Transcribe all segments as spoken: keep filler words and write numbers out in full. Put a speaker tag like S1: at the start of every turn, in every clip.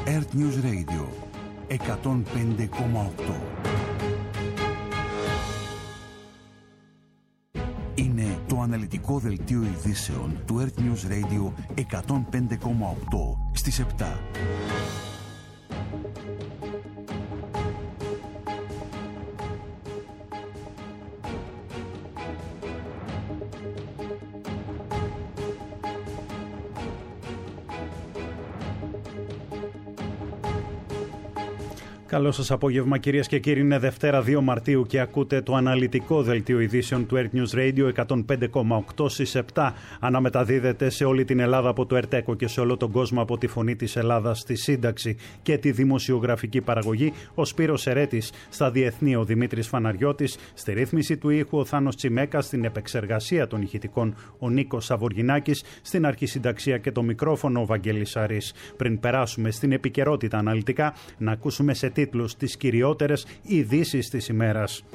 S1: Earth News Radio εκατόν πέντε κόμμα οκτώ. Είναι το αναλυτικό δελτίο ειδήσεων του Earth News Radio εκατόν πέντε κόμμα οκτώ στις επτά.
S2: Καλό σας απόγευμα κυρίες και κύριοι, είναι Δευτέρα δύο Μαρτίου και ακούτε το αναλυτικό δελτίο ειδήσεων του Earth News Radio εκατόν πέντε κόμμα οκτώ στις επτά. Αναμεταδίδεται σε όλη την Ελλάδα από το ΕΡΤΕΚΟ και σε όλο τον κόσμο από τη Φωνή της Ελλάδας, στη σύνταξη και τη δημοσιογραφική παραγωγή ο Σπύρος Ερέτης, στα διεθνή ο Δημήτρης Φαναριώτης, στη ρύθμιση του ήχου ο Θάνος Τσιμέκας, στην επεξεργασία των ηχητικών ο Νίκος Σαβοργινάκης, στην αρχισυνταξία και το μικρόφωνο ο Βαγγέλης Σαρής. Πριν περάσουμε στην επικαιρότητα αναλυτικά, να ακούσουμε σε τίτλους τις κυριότερες ειδήσεις της ημέρας.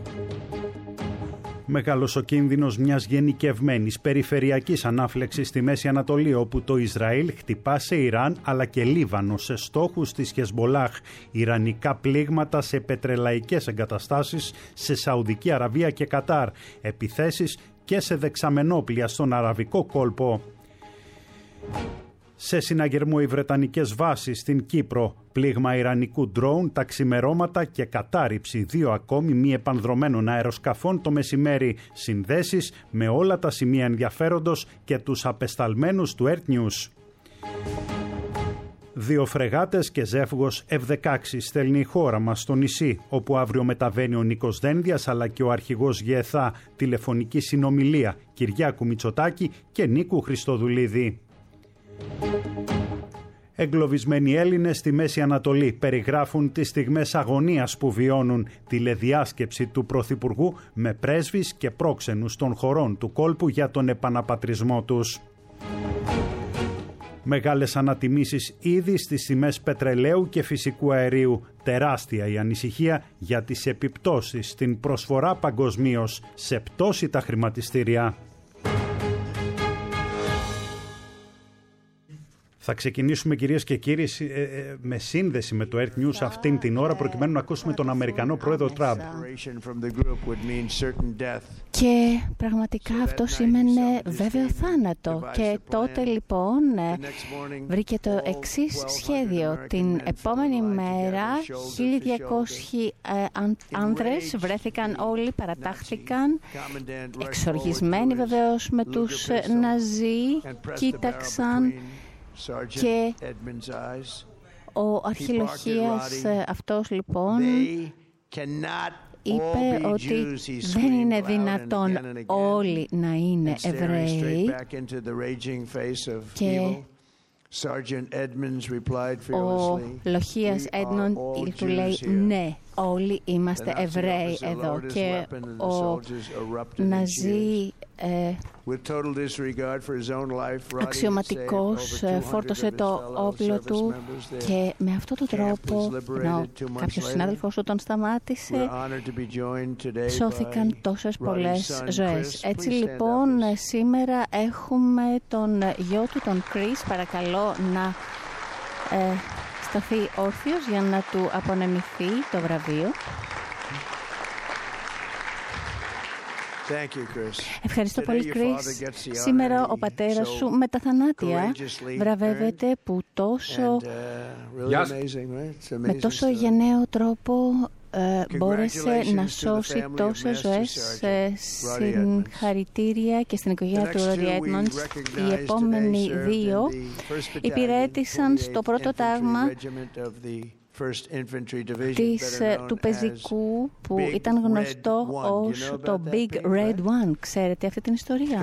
S2: Μεγάλος ο κίνδυνος μιας γενικευμένης περιφερειακής ανάφλεξης στη Μέση Ανατολή, όπου το Ισραήλ χτυπά σε Ιράν αλλά και Λίβανο σε στόχους της Χεσμολάχ, ιρανικά πλήγματα σε πετρελαϊκές εγκαταστάσεις σε Σαουδική Αραβία και Κατάρ, επιθέσεις και σε δεξαμενόπλια στον Αραβικό κόλπο. Σε συναγερμό οι βρετανικές βάσεις στην Κύπρο, πλήγμα ιρανικού ντρόουν τα ξημερώματα και κατάρριψη δύο ακόμη μη επανδρωμένων αεροσκαφών το μεσημέρι, συνδέσεις με όλα τα σημεία ενδιαφέροντος και τους απεσταλμένους του Earth News. Δύο φρεγάτες και ζεύγος εφ δεκαέξι στέλνει η χώρα μας στο νησί, όπου αύριο μεταβαίνει ο Νίκος Δένδιας αλλά και ο αρχηγός ΓΕΘΑ, τηλεφωνική συνομιλία Κυριάκου Μητσοτάκη και Νίκου Χριστοδουλίδη. Εγκλωβισμένοι Έλληνες στη Μέση Ανατολή περιγράφουν τις στιγμές αγωνίας που βιώνουν, τηλεδιάσκεψη του Πρωθυπουργού με πρέσβεις και πρόξενους των χωρών του κόλπου για τον επαναπατρισμό τους. Μεγάλες ανατιμήσεις ήδη στις τιμές πετρελαίου και φυσικού αερίου. Τεράστια η ανησυχία για τις επιπτώσεις στην προσφορά παγκοσμίως, σε πτώση τα χρηματιστήρια. Θα ξεκινήσουμε κυρίες και κύριοι με σύνδεση με το Earth News αυτήν την ώρα προκειμένου να ακούσουμε τον Αμερικανό πρόεδρο Τραμπ.
S3: Και πραγματικά αυτό σήμαινε βέβαιο θάνατο. Και τότε λοιπόν βρήκε το εξής σχέδιο. Την επόμενη μέρα χίλια διακόσιοι άνδρες βρέθηκαν όλοι, παρατάχθηκαν, εξοργισμένοι βεβαίως με τους Ναζί, κοίταξαν. Και ο αρχιλοχίας αυτός λοιπόν είπε ότι δεν είναι δυνατόν όλοι να είναι Εβραίοι, και ο λοχίας Έντμοντ του λέει ναι, όλοι είμαστε Εβραίοι εδώ. Και ο Ναζί ε, αξιωματικός φόρτωσε το όπλο του και με αυτόν τον τρόπο, ενώ κάποιος συνάδελφος του τον σταμάτησε, σώθηκαν τόσες πολλές ζωές. Έτσι λοιπόν σήμερα έχουμε τον γιο του, τον Chris, παρακαλώ να ε, σταθεί όρθιος για να του απονεμηθεί το βραβείο.
S4: Thank you, Chris.
S3: Ευχαριστώ πολύ, Chris. Σήμερα ο πατέρας σου με τα θανάτια βραβεύεται που τόσο,
S4: And, uh, really amazing, right?
S3: με τόσο γενναίο τρόπο ε, μπόρεσε να σώσει τόσες ζωές. Ε, συγχαρητήρια και στην οικογένεια του Ρόντι Έντμοντς. Οι επόμενοι δύο υπηρέτησαν στο πρώτο τάγμα της, του πεζικού που ήταν γνωστό ως το Big Red One. Ξέρετε αυτή την ιστορία?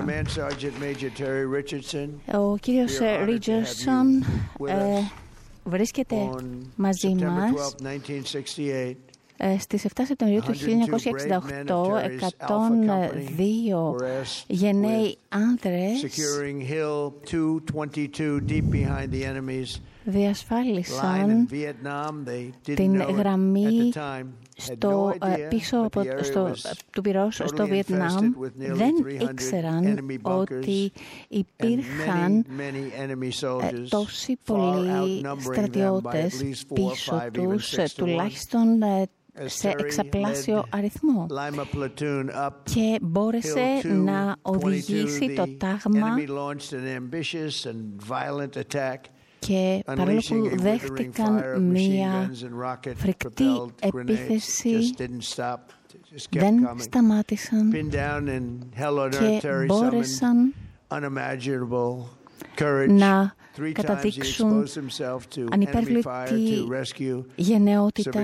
S3: Ο κύριος Ρίτσαρντσον ε, βρίσκεται μαζί μας ε, στις επτά Σεπτεμβρίου του χίλια εννιακόσια εξήντα οκτώ. εκατόν δύο γενναίοι άνδρες διασφάλισαν την γραμμή στο, πίσω από, στο, του πυρός στο Βιετνάμ. Δεν ήξεραν ότι υπήρχαν τόσοι πολλοί στρατιώτες πίσω τους, τουλάχιστον σε εξαπλάσιο αριθμό, και μπόρεσε να οδηγήσει το τάγμα, και παρόλο που δέχτηκαν μία φρικτή επίθεση, δεν σταμάτησαν και μπόρεσαν να καταδείξουν ανυπέρβλητη γενναιότητα,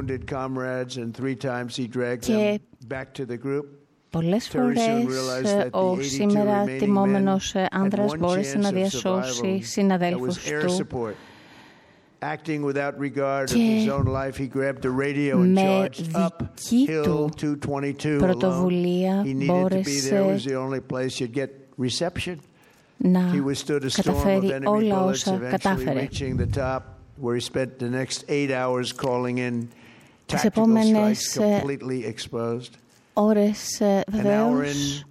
S3: και πολλές φορές ο σήμερα τιμόμενος άνδρας μπόρεσε να διασώσει συναδέλφους του, και με δική του πρωτοβουλία μπόρεσε να καταφέρει όλα όσα κατάφερε. Τις επόμενες ώρες βεβαίως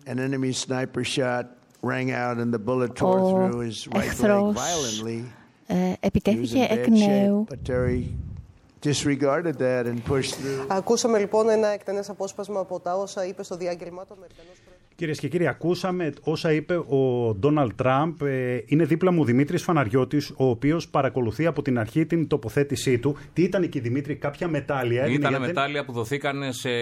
S3: ο εχθρός ε, επιτέθηκε εκ νέου.
S5: Ακούσαμε λοιπόν ένα εκτενές απόσπασμα από τα όσα είπε στο διάγγελμα του Αμερικανός Πρόεδρος.
S2: Κυρίες και κύριοι, ακούσαμε όσα είπε ο Ντόναλντ Τραμπ. Είναι δίπλα μου ο Δημήτρης Φαναριώτης, ο οποίος παρακολουθεί από την αρχή την τοποθέτησή του. Τι ήταν εκεί, Δημήτρη, κάποια μετάλλια?
S6: Ήταν μετάλλια δεν... που δοθήκαν σε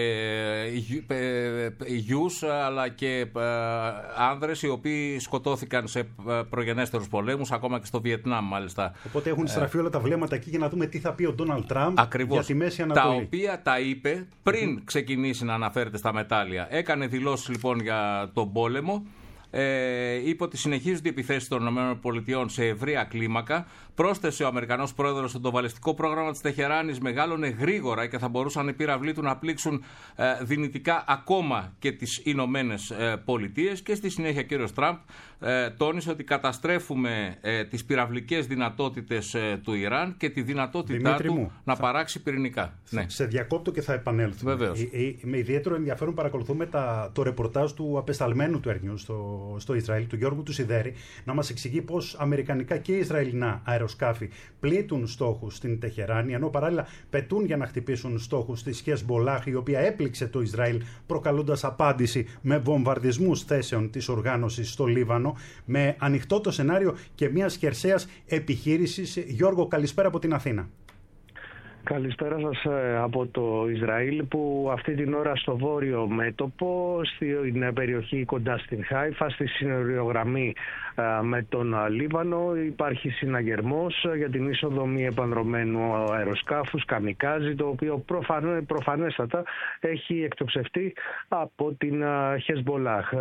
S6: γιους αλλά και άνδρες οι οποίοι σκοτώθηκαν σε προγενέστερους πολέμους, ακόμα και στο Βιετνάμ μάλιστα.
S2: Οπότε έχουν στραφεί όλα τα βλέμματα εκεί για να δούμε τι θα πει ο Ντόναλντ Τραμπ για τη Μέση Ανατολή.
S6: Τα οποία τα είπε πριν mm-hmm. ξεκινήσει να αναφέρεται στα μετάλλια. Έκανε δηλώσεις λοιπόν για τον πόλεμο. Ε, είπε ότι συνεχίζονται οι επιθέσεις των ΗΠΑ σε ευρεία κλίμακα. Πρόσθεσε ο Αμερικανός πρόεδρος ότι το βαλιστικό πρόγραμμα της Τεχεράνης μεγάλωνε γρήγορα και θα μπορούσαν οι πύραυλοι του να πλήξουν ε, δυνητικά ακόμα και τις Ηνωμένες ε, Πολιτείες. Και στη συνέχεια ο κύριος Τραμπ ε, τόνισε ότι καταστρέφουμε ε, τις πυραυλικές δυνατότητες ε, του Ιράν και τη δυνατότητά
S2: Δημήτρη
S6: του
S2: μου,
S6: να
S2: θα...
S6: παράξει πυρηνικά.
S2: Σε,
S6: ναι.
S2: σε διακόπτω και θα επανέλθουμε.
S6: Βεβαίως.
S2: Ε, ε, με ιδιαίτερο ενδιαφέρον παρακολουθούμε τα, το ρεπορτάζ του απεσταλμένου του Air News στο, στο Ισραήλ, του Γιώργου του Σιδέρη, να μας εξηγεί πως αμερικανικά και ισραηλινά αεροσκάφη πλήττουν στόχους στην Τεχεράνη, ενώ παράλληλα πετούν για να χτυπήσουν στόχους της Χεσμπολάχ, η οποία έπληξε το Ισραήλ προκαλώντας απάντηση με βομβαρδισμούς θέσεων της οργάνωσης στο Λίβανο, με ανοιχτό το σενάριο και μιας χερσαίας επιχείρησης. Γιώργο, καλησπέρα από την Αθήνα.
S7: Καλησπέρα σας από το Ισραήλ, που αυτή την ώρα στο βόρειο μέτωπο, στην περιοχή κοντά στην Χάιφα, στη συνοριογραμμή με τον Λίβανο, υπάρχει συναγερμός για την είσοδο μη επανδρομένου αεροσκάφους καμικάζι, το οποίο προφανέ, προφανέστατα έχει εκτοξευτεί από την Χεσμπολάχ.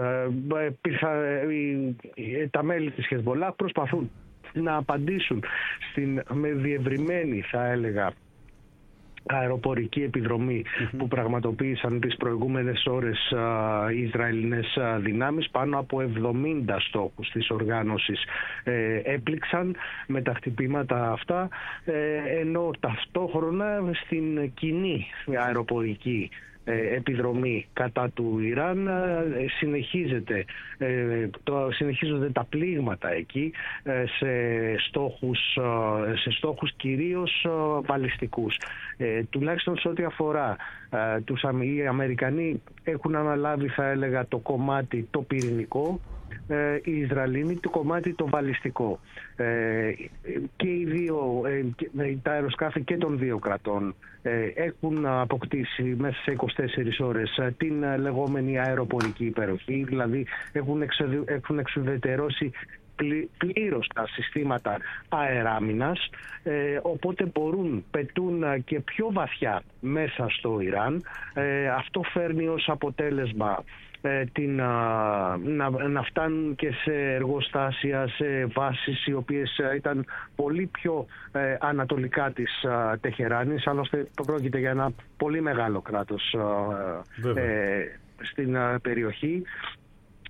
S7: Τα μέλη της Χεσμπολάχ προσπαθούν να απαντήσουν στην με διευρυμένη, θα έλεγα, αεροπορική επιδρομή mm-hmm. που πραγματοποίησαν τις προηγούμενες ώρες α, οι Ισραηλινές α, δυνάμεις. Πάνω από εβδομήντα στόχους της οργάνωσης ε, έπληξαν με τα χτυπήματα αυτά, ε, ενώ ταυτόχρονα στην κοινή αεροπορική επιδρομή κατά του Ιράν συνεχίζεται, το, συνεχίζονται τα πλήγματα εκεί σε στόχους, σε στόχους κυρίως βαλιστικούς. Ε, τουλάχιστον σε ό,τι αφορά ε, τους οι Αμερικανοί έχουν αναλάβει, θα έλεγα, το κομμάτι το πυρηνικό, ε, οι Ισραηλοί το κομμάτι το βαλιστικό. Ε, και οι δύο, ε, τα αεροσκάφη και των δύο κρατών ε, έχουν αποκτήσει μέσα σε είκοσι τέσσερις ώρες ε, την ε, λεγόμενη αεροπορική υπεροχή, δηλαδή έχουν, εξοδε, έχουν εξουδετερώσει πλήρως τα συστήματα αεράμινας, ε, οπότε μπορούν, πετούν και πιο βαθιά μέσα στο Ιράν. Ε, αυτό φέρνει ως αποτέλεσμα ε, την, να, να φτάνουν και σε εργοστάσια, σε βάσεις οι οποίες ήταν πολύ πιο ε, ανατολικά της ε, Τεχεράνης. Άλλωστε πρόκειται για ένα πολύ μεγάλο κράτος ε, ε, στην ε, περιοχή.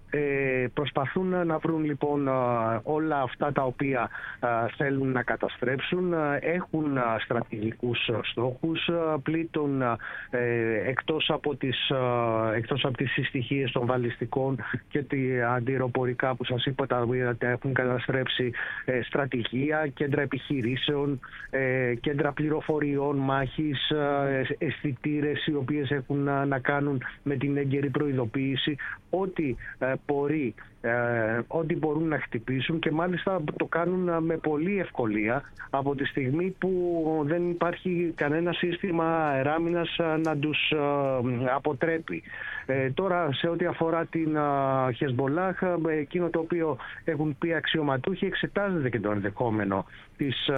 S7: Ε, προσπαθούν να βρουν λοιπόν όλα αυτά τα οποία θέλουν να καταστρέψουν. Έχουν στρατηγικούς στόχους, πλήττουν εκτός από τις, εκτός από τις συστοιχίες των βαλιστικών και τα αντιεροπορικά που σας είπα, τα οποία έχουν καταστρέψει στρατηγία, κέντρα επιχειρήσεων, κέντρα πληροφοριών μάχης, αισθητήρες οι οποίες έχουν να κάνουν με την έγκαιρη προειδοποίηση. Ό,τι μπορεί, ό,τι μπορούν να χτυπήσουν, και μάλιστα το κάνουν με πολύ ευκολία από τη στιγμή που δεν υπάρχει κανένα σύστημα αεράμινας να τους αποτρέπει. Ε, τώρα σε ό,τι αφορά την Χεσμπολάχ, εκείνο το οποίο έχουν πει αξιωματούχοι, εξετάζεται και το ενδεχόμενο της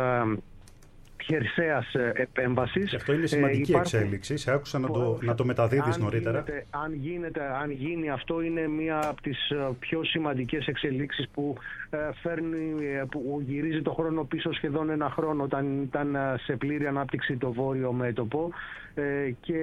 S7: χερσαίας επέμβασης.
S2: Και αυτό είναι σημαντική ε, εξέλιξη. Σε άκουσα να το, να το μεταδίδεις αν νωρίτερα.
S7: Γίνεται, αν, γίνεται, αν γίνει αυτό, είναι μία από τις πιο σημαντικές εξελίξεις που, ε, φέρνει, που γυρίζει το χρόνο πίσω σχεδόν ένα χρόνο, όταν ήταν σε πλήρη ανάπτυξη το βόρειο μέτωπο. Ε, και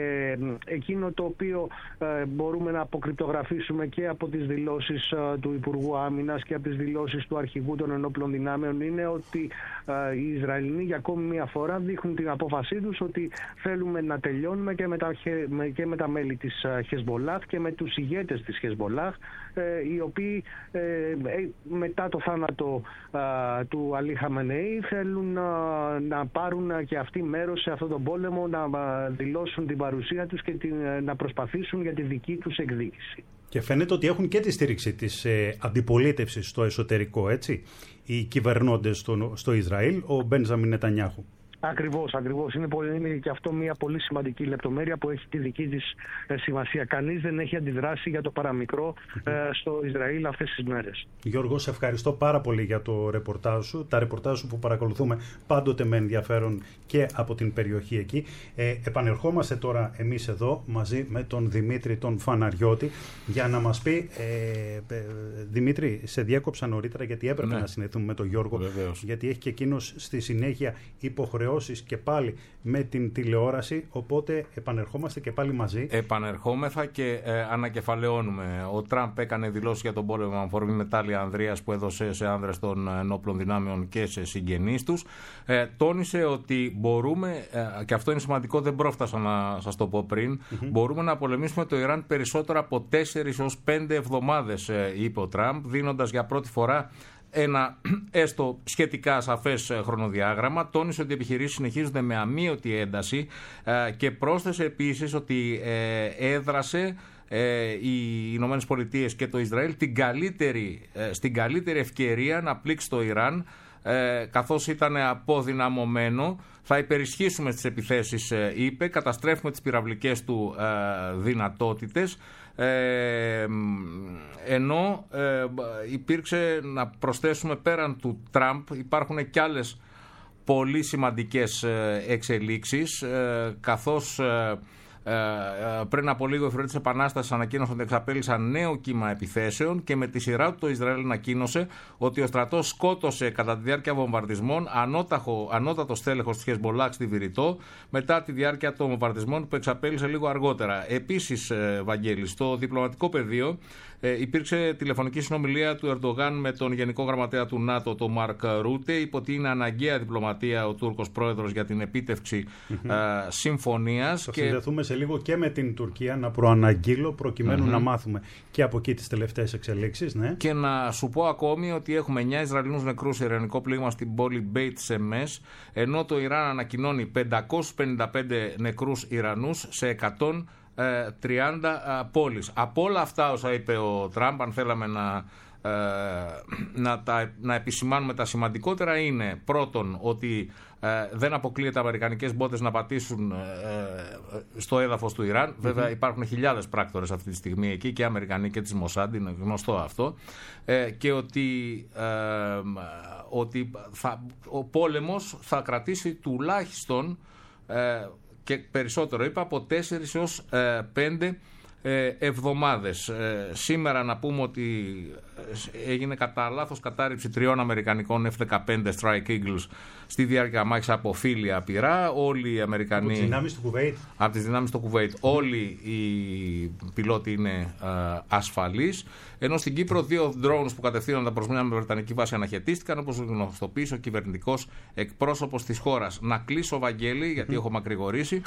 S7: εκείνο το οποίο ε, μπορούμε να αποκρυπτογραφήσουμε και από τις δηλώσεις ε, του Υπουργού Άμυνας και από τις δηλώσεις του Αρχηγού των Ενόπλων Δυνάμεων είναι ότι ε, οι Ισραηλινοί για ακόμη μία φορά δείχνουν την απόφασή τους ότι θέλουμε να τελειώνουμε και με τα, και με τα μέλη της Χεσμπολάχ και με τους ηγέτες της Χεσμπολάχ, ε, οι οποίοι ε, μετά το θάνατο ε, του Αλή Χαμενεή θέλουν ε, να πάρουν και αυτοί μέρος σε αυτόν τον πόλεμο, να δηλώσουν την παρουσία τους και την, να προσπαθήσουν για τη δική τους εκδίκηση.
S2: Και φαίνεται ότι έχουν και τη στήριξη της ε, αντιπολίτευσης στο εσωτερικό, έτσι, οι κυβερνώντες στο, στο Ισραήλ, ο Μπένζαμιν Νετανιάχου.
S7: Ακριβώς, ακριβώς. Είναι, είναι και αυτό μια πολύ σημαντική λεπτομέρεια που έχει τη δική της ε, σημασία. Κανείς δεν έχει αντιδράσει για το παραμικρό ε, στο Ισραήλ αυτές τις μέρες.
S2: Γιώργο, σε ευχαριστώ πάρα πολύ για το ρεπορτάζ σου. Τα ρεπορτάζ σου που παρακολουθούμε πάντοτε με ενδιαφέρον και από την περιοχή εκεί. Ε, επανερχόμαστε τώρα εμείς εδώ μαζί με τον Δημήτρη τον Φαναριώτη για να μας πει, ε, ε, Δημήτρη, σε διέκοψα νωρίτερα γιατί έπρεπε ναι. να συνεχθούμε με τον Γιώργο. Βεβαίως. Γιατί έχει και εκείνος στη συνέχεια υποχρεώσει και πάλι με την τηλεόραση, οπότε επανερχόμαστε και πάλι μαζί.
S6: Επανερχόμεθα και ε, ανακεφαλαιώνουμε. Ο Τραμπ έκανε δηλώσεις για τον πόλεμο με αφορμή μετάλλια Ανδρείας που έδωσε σε άνδρες των ενόπλων δυνάμεων και σε συγγενείς τους. Ε, τόνισε ότι μπορούμε, ε, και αυτό είναι σημαντικό, δεν πρόφτασα να σας το πω πριν, mm-hmm. μπορούμε να πολεμήσουμε το Ιράν περισσότερο από τέσσερις έως πέντε εβδομάδες, ε, είπε ο Τραμπ, δίνοντας για πρώτη φορά ένα έστω σχετικά σαφές χρονοδιάγραμμα. Τόνισε ότι οι επιχειρήσεις συνεχίζονται με αμείωτη ένταση ε, και πρόσθεσε επίσης ότι ε, έδρασε ε, οι Ηνωμένες Πολιτείες και το Ισραήλ την καλύτερη, ε, στην καλύτερη ευκαιρία να πλήξει το Ιράν, ε, καθώς ήταν αποδυναμωμένο. Θα υπερισχύσουμε στις επιθέσεις, ε, είπε, καταστρέφουμε τις πυραυλικές του ε, δυνατότητες. Ε, ενώ ε, υπήρξε, να προσθέσουμε, πέραν του Τραμπ υπάρχουν και άλλες πολύ σημαντικές ε, εξελίξεις, ε, καθώς ε, ε, πριν από λίγο οι φρουροί της Επανάστασης ανακοίνωσαν ότι εξαπέλυσαν νέο κύμα επιθέσεων και με τη σειρά του το Ισραήλ ανακοίνωσε ότι ο στρατός σκότωσε κατά τη διάρκεια βομβαρδισμών ανώταχο, ανώτατο στέλεχος της Χεσμπολάχ στη Βηρητό μετά τη διάρκεια των βομβαρδισμών που εξαπέλυσε λίγο αργότερα. Επίσης, Βαγγέλη, στο διπλωματικό πεδίο ε, υπήρξε τηλεφωνική συνομιλία του Ερντογάν με τον Γενικό Γραμματέα του ΝΑΤΟ, τον Μαρκ Ρούτε. Είπε ότι είναι αναγκαία διπλωματία ο Τούρκος πρόεδρος για την επίτευξη mm-hmm. ε, συμφωνίας.
S2: Θα και... συνδεθούμε σε λίγο και με την Τουρκία, να προαναγγείλω προκειμένου mm-hmm. να μάθουμε και από εκεί τις τελευταίες εξελίξεις. Ναι.
S6: Και να σου πω ακόμη ότι έχουμε εννιά Ισραηλινούς νεκρούς σε ιρανικό πλήγμα στην πόλη Μπέιτ Σεμές, ενώ το Ιράν ανακοινώνει πεντακόσιους πενήντα πέντε νεκρούς Ιρανούς σε εκατόν τριάντα πόλεις. Από όλα αυτά όσα είπε ο Τραμπ, αν θέλαμε να, ε, να, τα, να επισημάνουμε τα σημαντικότερα, είναι πρώτον ότι ε, δεν αποκλείεται αμερικανικές μπότες να πατήσουν ε, στο έδαφος του Ιράν. Mm-hmm. Βέβαια υπάρχουν χιλιάδες πράκτορες αυτή τη στιγμή εκεί, και Αμερικανοί και της Μοσάντ, είναι γνωστό αυτό, ε, και ότι, ε, ότι θα, ο πόλεμος θα κρατήσει τουλάχιστον ε, και περισσότερο, είπα, από τέσσερις έως πέντε εβδομάδες. Ε, σήμερα να πούμε ότι έγινε κατά λάθος κατάρριψη τριών αμερικανικών εφ δεκαπέντε Strike Eagles στη διάρκεια μάχης από φύλλια πυρά. Όλοι οι Αμερικανοί. Από τις
S2: δυνάμεις του Κουβέιτ.
S6: Από τις δυνάμεις του Κουβέιτ. Όλοι οι πιλότοι είναι ε, ασφαλείς. Ενώ στην Κύπρο δύο drones που κατευθύνονταν προς μια βρετανική βάση αναχαιτίστηκαν, όπως γνωστοποίησε ο κυβερνητικός εκπρόσωπος της χώρας. Να κλείσω, Βαγγέλη, γιατί mm. έχω μακρηγορήσει,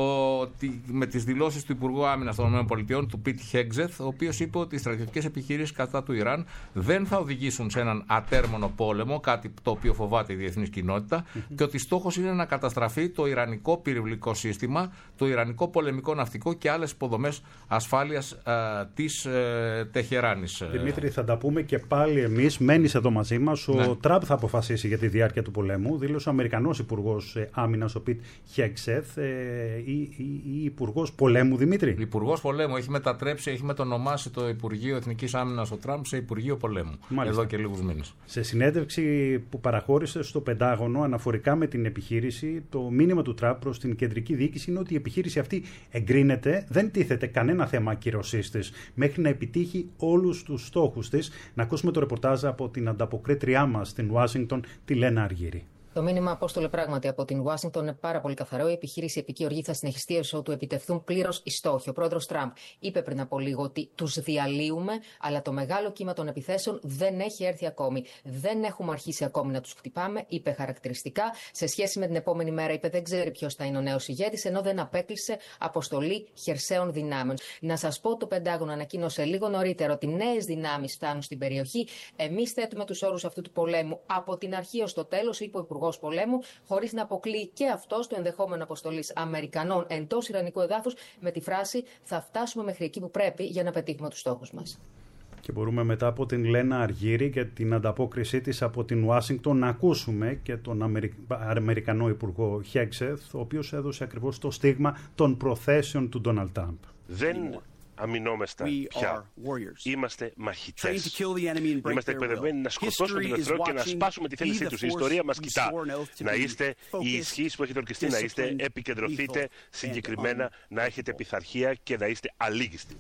S6: ότι με τις δηλώσεις του Υπουργού Άμυνας των ΗΠΑ, του Πιτ Χέγκζεθ, ο οποίος είπε ότι οι στρατιωτικές επιχειρήσεις κατά του Ιράν δεν θα οδηγήσουν σε έναν ατέρμονο πόλεμο, κάτι το οποίο φοβάται η διεθνής κοινότητα, mm-hmm. και ότι στόχος είναι να καταστραφεί το ιρανικό πυρηνικό σύστημα, το ιρανικό πολεμικό ναυτικό και άλλες υποδομές ασφάλειας της ε, Τεχεράνης.
S2: Δημήτρη, θα τα πούμε και πάλι εμείς. Μένεις εδώ μαζί μας. Ο ναι. Τραμπ θα αποφασίσει για τη διάρκεια του πολέμου. Δήλωσε ο Αμερικανός Υπουργός Άμυνας, ο Πιτ Χέγκζεθ, ε, ή, ή, ή Υπουργός Πολέμου, Δημήτρη.
S6: Υπουργός Πολέμου. Έχει μετατρέψει, έχει μετονομάσει το Υπουργείο Εθνικής Άμυνας ο Τραμπ σε Υπουργείο Πολέμου. Μάλιστα. Εδώ και λίγους μήνες.
S2: Σε συνέντευξη που παραχώρησε στο Πεντάγωνο αναφορικά με την επιχείρηση, το μήνυμα του Τραμπ προς την κεντρική διοίκηση είναι ότι η επιχείρηση αυτή εγκρίνεται, δεν τίθεται κανένα θέμα ακυρωσής της μέχρι να επιτύχει όλους τους στόχους της. Να ακούσουμε το ρεπορτάζ από την ανταποκρίτριά μας στην Ουάσιγκτον, τη Λένα Αργύρη.
S8: Το μήνυμα, Απόστολε, πράγματι από την Ουάσιγκτον είναι πάρα πολύ καθαρό. Η επιχείρηση Επική Οργή θα συνεχιστεί έως ότου επιτευχθούν πλήρως οι στόχοι. Ο πρόεδρος Τραμπ είπε πριν από λίγο ότι τους διαλύουμε, αλλά το μεγάλο κύμα των επιθέσεων δεν έχει έρθει ακόμη. Δεν έχουμε αρχίσει ακόμη να τους χτυπάμε, είπε χαρακτηριστικά. Σε σχέση με την επόμενη μέρα, είπε δεν ξέρει ποιος θα είναι ο νέος ηγέτης, ενώ δεν απέκλεισε αποστολή χερσαίων δυνάμεων. Να σας πω, το Πεντάγωνο ανακοίνωσε λίγο νωρίτερα ότι νέες δυνάμεις φτάνουν στην περιοχή. Εμείς θέτουμε τους όρους αυτού του πολέμου από την αρχή ως το τέλος, είπε ο Υπουργός Πολέμου, χωρίς να αποκλείει και αυτός το ενδεχόμενο αποστολής Αμερικανών εντός Ιρανικού εδάφους, με τη φράση «Θα φτάσουμε μέχρι εκεί που πρέπει για να πετύχουμε τους στόχους μας».
S2: Και μπορούμε μετά από την Λένα Αργύρη και την ανταπόκρισή της από την Ουάσιγκτον να ακούσουμε και τον Αμερι... Αμερικανό Υπουργό Χέγκζεθ, ο οποίος έδωσε ακριβώς το στίγμα των προθέσεων του Ντόναλντ Τραμπ.
S9: Δεν αμυνόμεστα πια. Είμαστε μαχητές. Είμαστε εκπαιδευμένοι να σκοτώσουμε τον εχθρό και να σπάσουμε τη θέλησή τους. Η ιστορία μας κοιτά. Να είστε οι ισχύς που έχετε ορκιστεί, να είστε, επικεντρωθείτε συγκεκριμένα, να έχετε πειθαρχία και να είστε αλήγιστοι.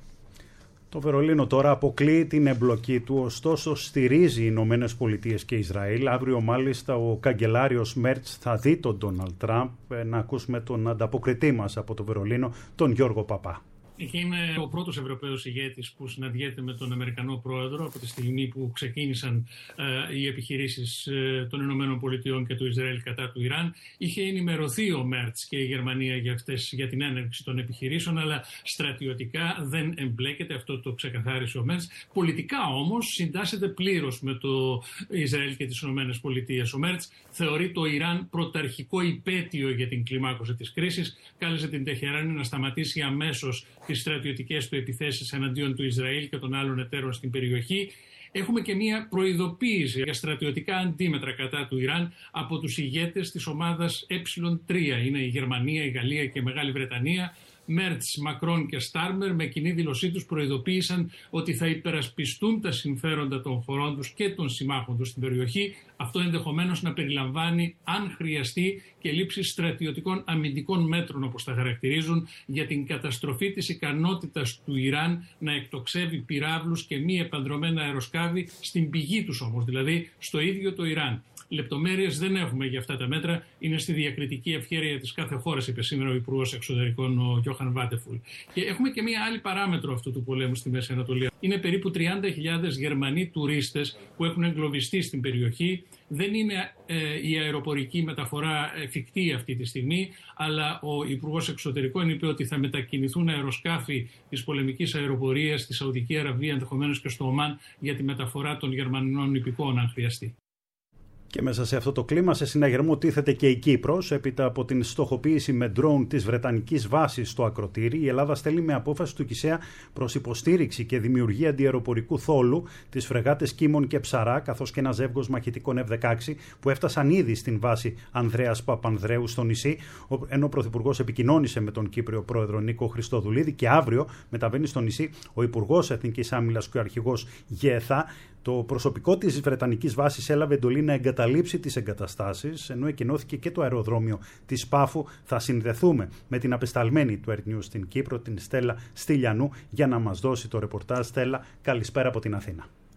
S2: Το Βερολίνο τώρα αποκλείει την εμπλοκή του, ωστόσο στηρίζει οι Ηνωμένες Πολιτείες και Ισραήλ. Αύριο μάλιστα ο καγκελάριος Μέρτς θα δει τον Ντόναλντ Τραμπ. Να ακούσουμε τον ανταποκριτή μας από το Βερολίνο, τον Γιώργο Παπά.
S10: Και είμαι ο πρώτος Ευρωπαίος ηγέτης που συναντιέται με τον Αμερικανό Πρόεδρο από τη στιγμή που ξεκίνησαν ε, οι επιχειρήσεις ε, των Ηνωμένων Πολιτειών και του Ισραήλ κατά του Ιράν. Είχε ενημερωθεί ο Μέρτς και η Γερμανία για, αυτές, για την έναρξη των επιχειρήσεων, αλλά στρατιωτικά δεν εμπλέκεται, αυτό το ξεκαθάρισε ο Μέρτς. Πολιτικά όμως συντάσσεται πλήρως με το Ισραήλ και τις Ηνωμένες Πολιτείες. Ο Μέρτς θεωρεί το Ιράν πρωταρχικό υπαίτιο για την κλιμάκωση της κρίσης. Κάλεσε την Τεχεράνη να σταματήσει αμέσως τις στρατιωτικές του επιθέσεις εναντίον του Ισραήλ και των άλλων εταίρων στην περιοχή. Έχουμε και μια προειδοποίηση για στρατιωτικά αντίμετρα κατά του Ιράν από τους ηγέτες της ομάδας ε τρία. Είναι η Γερμανία, η Γαλλία και η Μεγάλη Βρετανία. Μέρτς, Μακρόν και Στάρμερ με κοινή δήλωσή τους προειδοποίησαν ότι θα υπερασπιστούν τα συμφέροντα των χωρών τους και των συμμάχων τους στην περιοχή. Αυτό ενδεχομένως να περιλαμβάνει, αν χρειαστεί, και λήψη στρατιωτικών αμυντικών μέτρων, όπως τα χαρακτηρίζουν, για την καταστροφή της ικανότητας του Ιράν να εκτοξεύει πυράβλους και μη επανδρωμένα αεροσκάφη στην πηγή τους όμως, δηλαδή στο ίδιο το Ιράν. Λεπτομέρειες δεν έχουμε για αυτά τα μέτρα. Είναι στη διακριτική ευχέρεια της κάθε χώρας, είπε σήμερα ο Υπουργός Εξωτερικών, ο Γιώχαν Βάτεφουλ. Και έχουμε και μία άλλη παράμετρο αυτού του πολέμου στη Μέση Ανατολή. Είναι περίπου τριάντα χιλιάδες Γερμανοί τουρίστες που έχουν εγκλωβιστεί στην περιοχή. Δεν είναι ε, η αεροπορική μεταφορά εφικτή αυτή τη στιγμή, αλλά ο Υπουργός Εξωτερικών είπε ότι θα μετακινηθούν αεροσκάφη της πολεμικής αεροπορίας στη Σαουδική Αραβία, ενδεχομένως και στο Ομάν, για τη μεταφορά των Γερμανών υπηκόων, αν χρειαστεί.
S2: Και μέσα σε αυτό το κλίμα, σε συναγερμό τίθεται και η Κύπρος. Έπειτα από την στοχοποίηση με ντρόουν της βρετανικής βάσης στο Ακροτήρι, η Ελλάδα στέλνει με απόφαση του ΚΙΣΕΑ προς υποστήριξη και δημιουργία αντιαεροπορικού θόλου τις φρεγάτες Κίμων και Ψαρά, καθώς και ένα ζεύγος μαχητικών εφ δεκαέξι που έφτασαν ήδη στην βάση Ανδρέας Παπανδρέου στο νησί, ενώ ο Πρωθυπουργός επικοινώνησε με τον Κύπριο Πρόεδρο Νίκο Χριστοδουλίδη και αύριο μεταβαίνει στο νησί ο Υπουργός Εθνικής Άμυλας και ο Αρχηγός ΓΕΘΑ. Το προσωπικό της Βρετανικής βάσης έλαβε εντολή να εγκαταλείψει τις εγκαταστάσεις, ενώ εκκοινώθηκε και το αεροδρόμιο της Πάφου. Θα συνδεθούμε με την απεσταλμένη του Earth News στην Κύπρο, την Στέλλα Στυλιανού, για να μας δώσει το ρεπορτάζ. Στέλλα, καλησπέρα από την Αθήνα.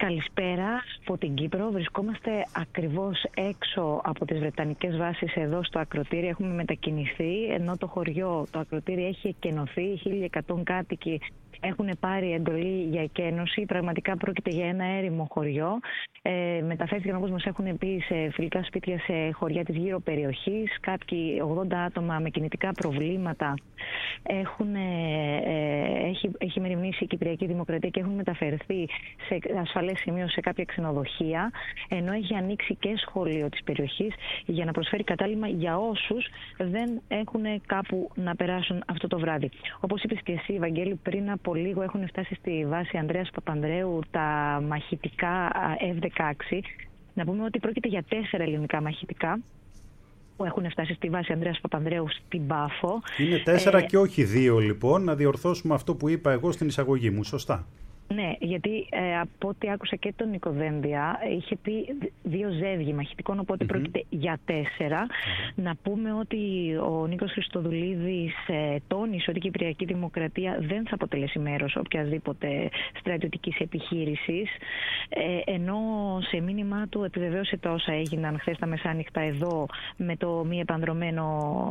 S11: Καλησπέρα από την Κύπρο. Βρισκόμαστε ακριβώς έξω από τις βρετανικές βάσεις εδώ στο ακροτήρι. Έχουμε μετακινηθεί, ενώ το χωριό, το ακροτήρι έχει εκκαινωθεί. χίλια εκατό κάτοικοι έχουν πάρει εντολή για εκένωση. Πραγματικά πρόκειται για ένα έρημο χωριό. Ε, μεταφέρθηκαν, όπως μας έχουν πει, σε φιλικά σπίτια σε χωριά της γύρω περιοχής. Κάποιοι ογδόντα άτομα με κινητικά προβλήματα έχουν, ε, έχει, έχει μεριμνήσει η Κυπριακή Δημοκρατία και έχουν μεταφερθεί σε ασφαλές σημείο σε κάποια ξενοδοχεία, ενώ έχει ανοίξει και σχολείο της περιοχής για να προσφέρει κατάλημα για όσους δεν έχουν κάπου να περάσουν αυτό το βράδυ. Όπως είπες και εσύ, Βαγγέλη, πριν από λίγο έχουν φτάσει στη βάση Ανδρέας Παπανδρέου τα μαχητικά εφ δεκαέξι. Να πούμε ότι πρόκειται για τέσσερα ελληνικά μαχητικά που έχουν φτάσει στη βάση Ανδρέας Παπανδρέου στην Πάφο.
S2: Είναι τέσσερα ε... και όχι δύο, λοιπόν, να διορθώσουμε αυτό που είπα εγώ στην εισαγωγή μου, σωστά.
S11: Ναι, γιατί ε, από ό,τι άκουσα και τον Νίκο Δένδια, είχε πει δύο ζεύγοι μαχητικών, οπότε mm-hmm. πρόκειται για τέσσερα. Mm-hmm. Να πούμε ότι ο Νίκος Χριστοδουλίδης ε, τόνισε ότι η Κυπριακή Δημοκρατία δεν θα αποτελέσει μέρος οποιασδήποτε στρατιωτικής επιχείρησης, ε, ενώ σε μήνυμά του επιβεβαίωσε τα όσα έγιναν χθες τα μεσάνυχτα εδώ με το μη επανδρωμένο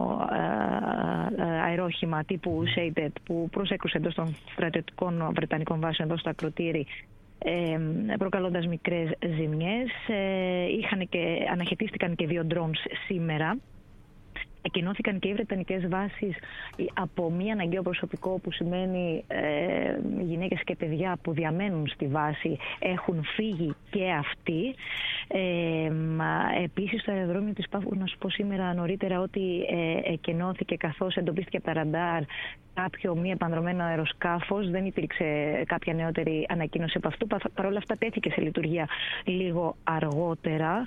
S11: ε, ε, αερόχημα τύπου Σέιντετ που προσέκρουσε εντός των στρατιωτικών βρετανικών βάσεων εδώ στο ακροτήρι, ε, προκαλώντας μικρές ζημιές. Ε, είχαν και, αναχαιτίστηκαν και δύο drones σήμερα. Εκενώθηκαν και οι βρετανικές βάσεις από μη αναγκαίο προσωπικό, που σημαίνει ε, γυναίκες και παιδιά που διαμένουν στη βάση έχουν φύγει και αυτοί. Ε, επίσης στο αεροδρόμιο της Πάφου, να σου πω σήμερα νωρίτερα ότι ε, εκενώθηκε καθώς εντοπίστηκε από τα ραντάρ κάποιο μη επανδρωμένο αεροσκάφος. Δεν υπήρξε κάποια νεότερη ανακοίνωση από αυτού. Παρ' όλα αυτά τέθηκε σε λειτουργία λίγο αργότερα.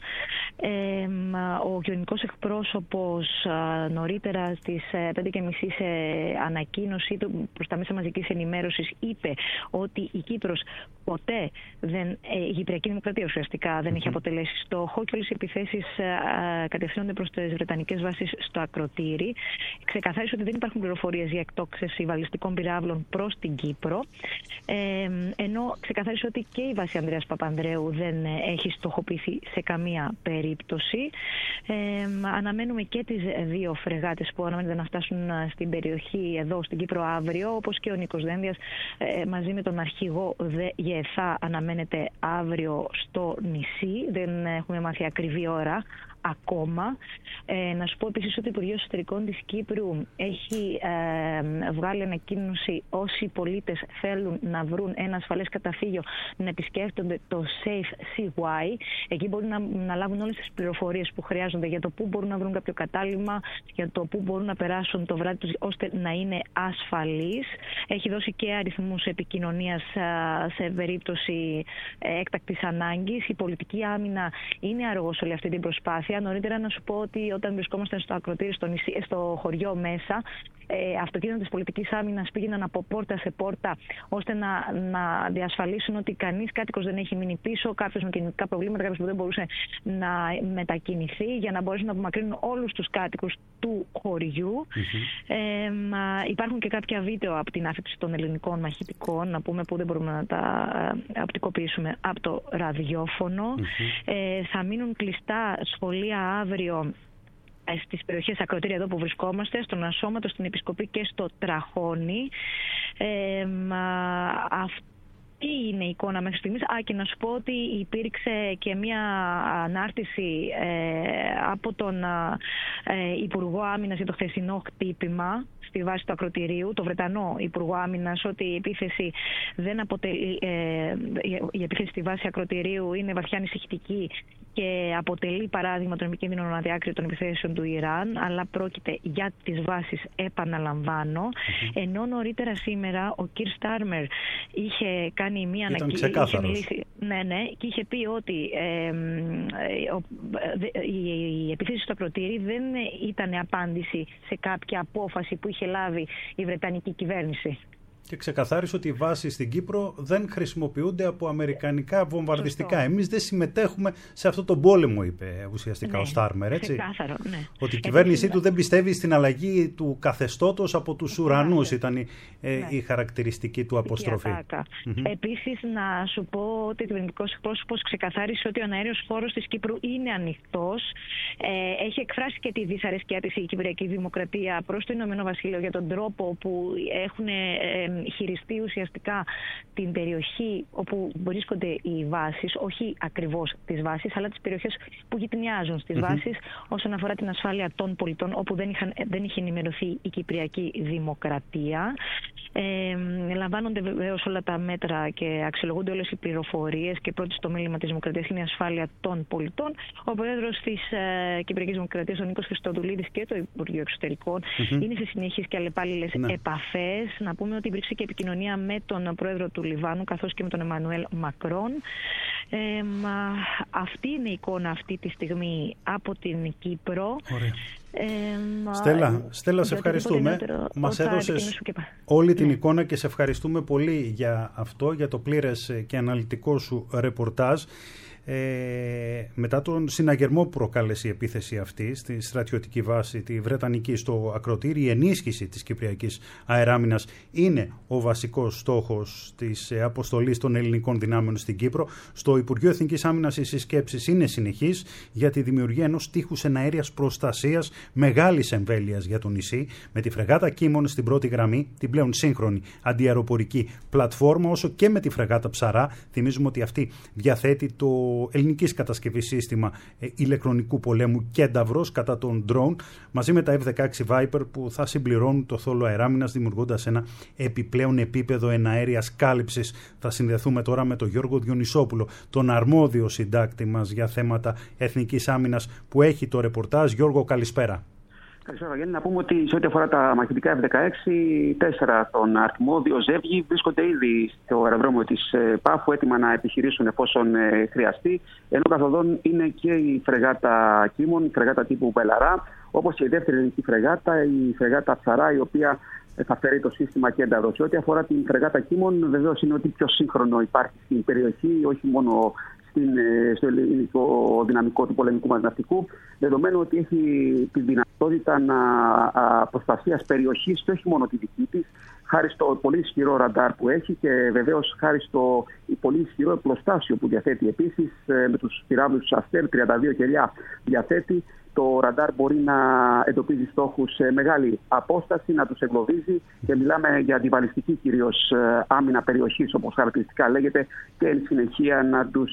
S11: Ε, ο κοινωνικός εκπρόσωπος νωρίτερα στις πέντε και μισή σε ανακοίνωσή του προς τα μέσα μαζικής ενημέρωσης είπε ότι η Κύπρος ποτέ δεν, η Κυπριακή Δημοκρατία ουσιαστικά δεν έχει αποτελέσει στόχο και όλες οι επιθέσεις κατευθύνονται προς τις βρετανικές βάσεις στο ακροτήρι. Ξεκαθάρισε ότι δεν υπάρχουν πληροφορίες για εκτόξευση βαλιστικών πυράβλων προς την Κύπρο, ε, ενώ ξεκαθάρισε ότι και η βάση Ανδρέας Παπανδρέου δεν έχει στοχοποιηθεί σε καμία περίπτωση. Ε, αναμένουμε και τις δύο φρεγάτες που αναμένεται να φτάσουν στην περιοχή εδώ στην Κύπρο αύριο, όπως και ο Νίκος Δένδιας ε, μαζί με τον αρχηγό ΓΕΘΑ αναμένεται αύριο στο νησί. Δεν έχουμε μάθει ακριβή ώρα ακόμα. Ε, να σου πω επίσης ότι το Υπουργείο Εσωτερικών της Κύπρου έχει ε, βγάλει ανακοίνωση όσοι πολίτες θέλουν να βρουν ένα ασφαλές καταφύγιο να επισκέφτονται το Safe σι γουάι. Εκεί μπορούν να, να λάβουν όλες τις πληροφορίες που χρειάζονται για το πού μπορούν να βρουν κάποιο κατάλημα, για το πού μπορούν να περάσουν το βράδυ τους ώστε να είναι ασφαλείς. Έχει δώσει και αριθμούς επικοινωνίας σε περίπτωση έκτακτης ανάγκης. Η πολιτική άμυνα είναι αρρωγός όλη αυτή την προσπάθεια. Νωρίτερα να σου πω ότι όταν βρισκόμαστε στο ακροτήρι, στο, νησί, στο χωριό μέσα, ε, αυτοκίνητα της πολιτικής άμυνας πήγαιναν από πόρτα σε πόρτα ώστε να, να διασφαλίσουν ότι κανείς κάτοικος δεν έχει μείνει πίσω, κάποιος με κινητικά προβλήματα, κάποιος που δεν μπορούσε να μετακινηθεί, για να μπορέσουν να απομακρύνουν όλους τους κάτοικους του χωριού. Mm-hmm. Ε, υπάρχουν και κάποια βίντεο από την άφηξη των ελληνικών μαχητικών, να πούμε, που δεν μπορούμε να τα απτικοποιήσουμε από το ραδιόφωνο. Mm-hmm. Ε, θα μείνουν κλειστά σχολεία αύριο στις περιοχές ακροτήρια εδώ που βρισκόμαστε, στον Ασώματο, στην Επισκοπή και στο Τραχώνι. Ε, αυτή είναι η εικόνα μέχρι στιγμής. Α, και να σου πω ότι υπήρξε και μια ανάρτηση ε, από τον ε, Υπουργό Άμυνας για το χθεσινό χτύπημα στη βάση του ακροτηρίου, το Βρετανό Υπουργό Άμυνας, ότι η επίθεση δεν αποτελεί, ε, η επίθεση στη βάση ακροτηρίου είναι βαθιά ανησυχητική και αποτελεί παράδειγμα των επικίνδυνων αδιάκριτων επιθέσεων του Ιράν, αλλά πρόκειται για τις βάσεις, επαναλαμβάνω. Mm-hmm. Ενώ νωρίτερα σήμερα ο Κιρ Στάρμερ είχε κάνει μία ανακοίνωση. Ναι, ναι, και είχε πει ότι ε, ο, η, η επιθέση στο ακροτήρι δεν ήταν απάντηση σε κάποια απόφαση που είχε λάβει η Βρετανική κυβέρνηση.
S2: Και ξεκαθάρισε ότι οι βάσεις στην Κύπρο δεν χρησιμοποιούνται από αμερικανικά βομβαρδιστικά. Εμείς δεν συμμετέχουμε σε αυτό τον πόλεμο, είπε ουσιαστικά, ναι, ο Στάρμερ. Έτσι.
S11: Ξεκάθαρο, ναι.
S2: Ότι η κυβέρνησή του δεν πιστεύει στην αλλαγή του καθεστώτος από τους ουρανούς, ήταν η, ε, ναι. η χαρακτηριστική του αποστροφή. Mm-hmm.
S11: Επίσης, να σου πω ότι ο κυβερνητικός εκπρόσωπος ξεκαθάρισε ότι ο αναέριος χώρος της Κύπρου είναι ανοιχτός. Ε, έχει εκφράσει και τη δυσαρέσκειά της η Κυπριακή Δημοκρατία προς το Ηνωμένο Βασίλειο για τον τρόπο που έχουν ε, χειριστεί ουσιαστικά την περιοχή όπου βρίσκονται οι βάσεις, όχι ακριβώς τις βάσεις, αλλά τις περιοχές που γειτονιάζουν στις mm-hmm. βάσεις όσον αφορά την ασφάλεια των πολιτών, όπου δεν, είχαν, δεν είχε ενημερωθεί η Κυπριακή Δημοκρατία. Ε, λαμβάνονται βεβαίως όλα τα μέτρα και αξιολογούνται όλες οι πληροφορίες, και πρώτη στο μέλημα της Δημοκρατίας είναι η ασφάλεια των πολιτών. Ο πρόεδρος της ε, Κυπριακής Δημοκρατίας, ο Νίκος Χριστοδουλίδης, και το Υπουργείο Εξωτερικών mm-hmm. είναι σε συνέχειες και αλλεπάλληλες ναι. επαφές. Να πούμε ότι υπήρξε και επικοινωνία με τον πρόεδρο του Λιβάνου καθώς και με τον Εμμανουέλ Μακρόν. Ε, μα, αυτή είναι η εικόνα αυτή τη στιγμή από την Κύπρο.
S2: Ωραία. Ε, Στέλλα, Στέλλα, σε ευχαριστούμε. Μας έδωσες όλη την ναι. εικόνα και σε ευχαριστούμε πολύ για αυτό, για το πλήρες και αναλυτικό σου ρεπορτάζ. Ε, μετά τον συναγερμό που προκάλεσε η επίθεση αυτή στη στρατιωτική βάση τη Βρετανική στο Ακροτήρι, η ενίσχυση της Κυπριακής Αεράμινας είναι ο βασικός στόχος της αποστολής των ελληνικών δυνάμεων στην Κύπρο. Στο Υπουργείο Εθνικής Άμυνας οι συσκέψεις είναι συνεχείς για τη δημιουργία ενός τείχους εναέριας προστασίας μεγάλης εμβέλειας για το νησί, με τη φρεγάτα Κίμων στην πρώτη γραμμή, την πλέον σύγχρονη αντιαεροπορική πλατφόρμα, όσο και με τη φρεγάτα Ψαρά. Θυμίζουμε ότι αυτή διαθέτει το ελληνικής κατασκευής σύστημα ε, ηλεκτρονικού πολέμου Κένταυρος κατά των drone, μαζί με τα εφ δεκαέξι Viper που θα συμπληρώνουν το θόλο αεράμινας, δημιουργώντας ένα επιπλέον επίπεδο εναέριας κάλυψης. Θα συνδεθούμε τώρα με τον Γιώργο Διονυσόπουλο, τον αρμόδιο συντάκτη μας για θέματα εθνικής άμυνας, που έχει το ρεπορτάζ. Γιώργο, καλησπέρα.
S12: Καλησπέρα, Βαγγέλη. Να πούμε ότι σε ό,τι αφορά τα μαχητικά εφ δεκαέξι, τέσσερα των αριθμό, δύο ζεύγοι βρίσκονται ήδη στο αεροδρόμιο της Πάφου, έτοιμα να επιχειρήσουν εφόσον χρειαστεί. Ενώ καθοδόν είναι και η φρεγάτα Κίμων, η φρεγάτα τύπου Μπελαρά, όπως και η δεύτερη ελληνική φρεγάτα, η φρεγάτα Ψαρά, η οποία θα φέρει το σύστημα Κένταρο. Σε ό,τι αφορά την φρεγάτα Κίμων, βεβαίως είναι ότι πιο σύγχρονο υπάρχει στην περιοχή, όχι μόνο στο ελληνικό δυναμικό του πολεμικού μας ναυτικού, δεδομένου ότι έχει τη δυνατότητα να προστασίας περιοχής και όχι μόνο τη δική της, χάρη στο πολύ ισχυρό ραντάρ που έχει και βεβαίως χάρη στο πολύ ισχυρό επλοστάσιο που διαθέτει επίσης, με τους πυράβλους Αστέρ, τριάντα δύο κελιά διαθέτει. Το ραντάρ μπορεί να εντοπίζει στόχους σε μεγάλη απόσταση, να τους εγκλωβίζει, και μιλάμε για αντιβαλιστική κυρίως άμυνα περιοχής, όπως χαρακτηριστικά λέγεται, και εν συνεχεία να τους,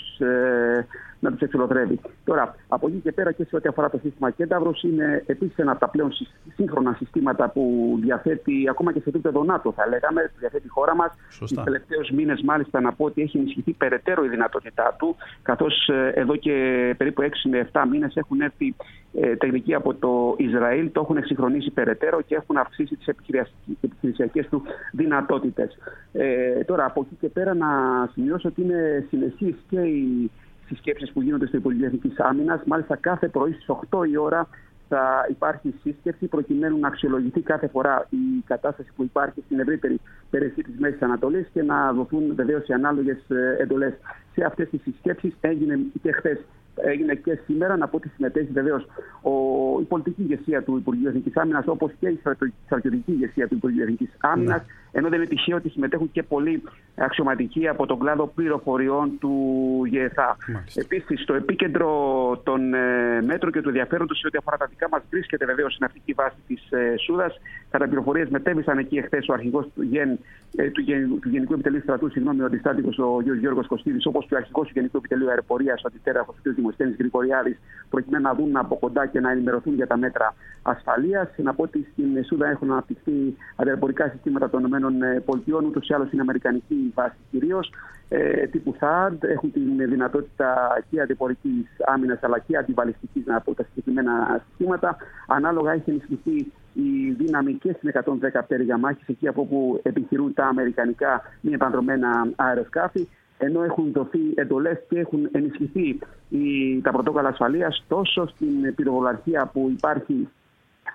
S12: να τους εξολοθρεύει. Τώρα, από εκεί και πέρα και σε ό,τι αφορά το σύστημα Κένταυρος, είναι επίσης ένα από τα πλέον σύγχρονα συστήματα που διαθέτει ακόμα και σε επίπεδο ΝΑΤΟ, θα λέγαμε, διαθέτει η χώρα μας. Τους τελευταίους μήνες, μάλιστα, να πω ότι έχει ενισχυθεί περαιτέρω η δυνατότητά του, καθώς εδώ και περίπου έξι με επτά μήνες έχουν έρθει ε, τεχνικοί από το Ισραήλ, το έχουν εξυγχρονίσει περαιτέρω και έχουν αυξήσει τις επιχειρησιακές του δυνατότητες. Ε, τώρα, από εκεί και πέρα, να σημειώσω ότι είναι συνεχής και οι συσκέψεις που γίνονται στο Υπουργείο Εθνικής Άμυνας. Μάλιστα, κάθε πρωί στις οκτώ η ώρα θα υπάρχει σύσκεψη προκειμένου να αξιολογηθεί κάθε φορά η κατάσταση που υπάρχει στην ευρύτερη περιοχή της Μέσης Ανατολής και να δοθούν βεβαίως οι ανάλογες εντολές. Σε αυτές τις συσκέψεις έγινε και χθες, έγινε και σήμερα. Να πω ότι συμμετέχει βεβαίως η πολιτική ηγεσία του Υπουργείου Εθνικής Άμυνας, όπως και η στρατιωτική ηγεσία του Υπουργείου Εθνικής Άμυνας, ναι. Ενώ δεν είναι τυχαίο ότι συμμετέχουν και πολλοί αξιωματικοί από τον κλάδο πληροφοριών του ΓΕΘΑ. Επίσης, στο επίκεντρο των ε, μέτρων και του ενδιαφέροντος σε ό,τι αφορά τα δικά μας βρίσκεται βεβαίως η ναυτική βάση της ε, Σούδας. Κατά πληροφορίες, μετέβησαν εκεί εχθές ο αρχηγός του, ΓΕΝ, ε, του, Γεν, του Γενικού Επιτελείου Στρατού, συγγνώμη, ο αντιστάτικος ο Γ. Γιώργος Κωστίδης, όπως και ο αρχηγός του Γενικού Επιτελείου Αεροπορίας, ο αντιτέραχος κ. Δημοσθένης Γρηγοριάδης, προκειμένου να δουν από κοντά και να ενημερωθούν για τα μέτρα ασφαλείας. Να πω ότι στην Σούδα έχουν αναπτυχθεί αεροπορικά συστήματα των ΗΠΑ, ούτως ή άλλως είναι αμερικανική βάση κυρίως, ε, τύπου θαντ, έχουν την δυνατότητα και αντιπορικής άμυνας αλλά και αντιβαλιστικής, να πω τα συγκεκριμένα συστήματα. Ανάλογα έχει ενισχυθεί η δύναμη και στην εκατόν δέκα πτέρυγα μάχης, εκεί από όπου επιχειρούν τα αμερικανικά μη επανδρομένα αεροσκάφη, ενώ έχουν δοθεί εντολές και έχουν ενισχυθεί οι, τα πρωτόκολλα ασφαλείας τόσο στην πυροβολαρχία που υπάρχει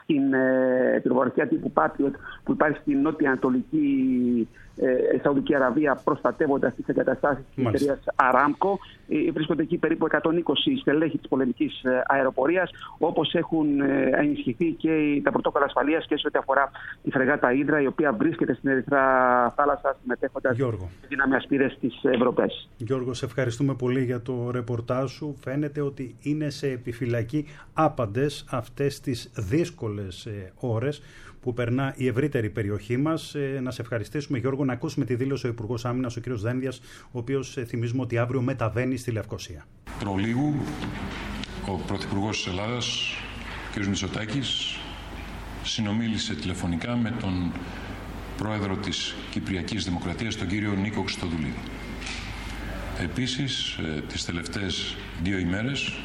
S12: στην ε, πληροφορία τύπου Patriot που υπάρχει στην νότια-ανατολική ε, Σαουδική Αραβία, προστατεύοντας τις εγκαταστάσεις της εταιρείας Aramco. Ε, βρίσκονται εκεί περίπου εκατόν είκοσι στελέχη της πολεμικής ε, αεροπορίας, όπως έχουν ε, ενισχυθεί και τα πρωτόκολλα ασφαλείας και σε ό,τι αφορά τη φρεγάτα Ύδρα, η οποία βρίσκεται στην Ερυθρά θάλασσα, συμμετέχοντας στις δυνάμεις ασπίδες της Ευρωπαίας.
S2: Γιώργο, σε ευχαριστούμε πολύ για το ρεπορτάζ σου. Φαίνεται ότι είναι σε επιφυλακή άπαντες αυτές τις δύσκολες ε, ώρες που περνά η ευρύτερη περιοχή μας. Ε, να σε ευχαριστήσουμε, Γιώργο, να ακούσουμε τη δήλωση ο Υπουργός Άμυνας, ο κ. Δένδιας, ο οποίος ε, θυμίζουμε ότι αύριο μεταβαίνει στη Λευκοσία.
S13: Προλίγου, ο Πρωθυπουργός της Ελλάδας, κ. Μητσοτάκης, συνομίλησε τηλεφωνικά με τον Πρόεδρο της Κυπριακής Δημοκρατίας, τον κύριο Νίκο Χριστοδουλίδη. Επίσης, ε, τις τελευταίες δύο ημέρες,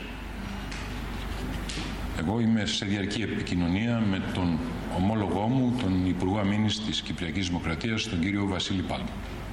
S13: εγώ είμαι σε διαρκή επικοινωνία με τον ομόλογό μου, τον Υπουργό Αμήνης της Κυπριακής Δημοκρατίας, τον κύριο Βασίλη Πάλμα.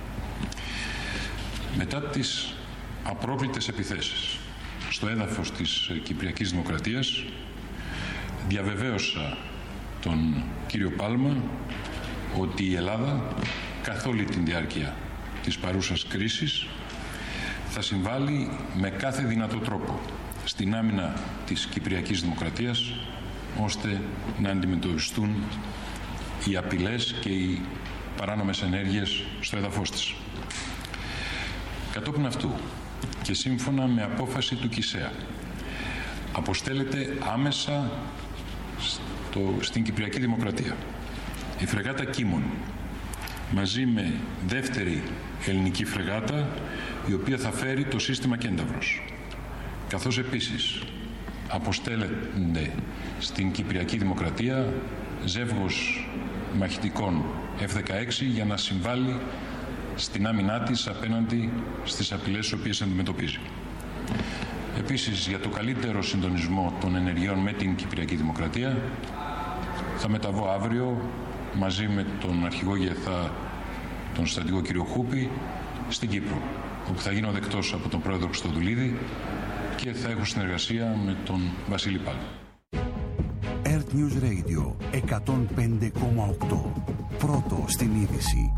S13: Μετά τις απρόκλητες επιθέσεις στο έδαφος της Κυπριακής Δημοκρατίας, διαβεβαίωσα τον κύριο Πάλμα ότι η Ελλάδα καθ' όλη την διάρκεια της παρούσας κρίσης θα συμβάλλει με κάθε δυνατό τρόπο στην άμυνα της Κυπριακής Δημοκρατίας, ώστε να αντιμετωπιστούν οι απειλές και οι παράνομες ενέργειες στο έδαφος της. Κατόπιν αυτού και σύμφωνα με απόφαση του ΚΙΣΕΑ, αποστέλλεται άμεσα στο, στην Κυπριακή Δημοκρατία η φρεγάτα Κίμων, μαζί με δεύτερη ελληνική φρεγάτα, η οποία θα φέρει το σύστημα Κένταβρος. Καθώς επίσης αποστέλλεται στην Κυπριακή Δημοκρατία ζεύγος μαχητικών εφ δεκαέξι για να συμβάλλει στην άμυνά της απέναντι στις απειλές τις οποίες αντιμετωπίζει. Επίσης, για το καλύτερο συντονισμό των ενεργειών με την Κυπριακή Δημοκρατία, θα μεταβώ αύριο μαζί με τον αρχηγό ΓΕΘΑ, τον στρατηγό κύριο Χούπη, στην Κύπρο, όπου θα γίνω δεκτός από τον πρόεδρο Χριστοδουλίδη και θα έχω συνεργασία με τον Βασίλη Πάλμα.
S1: Earth News Radio εκατόν πέντε κόμμα οκτώ. Πρώτο στην είδηση.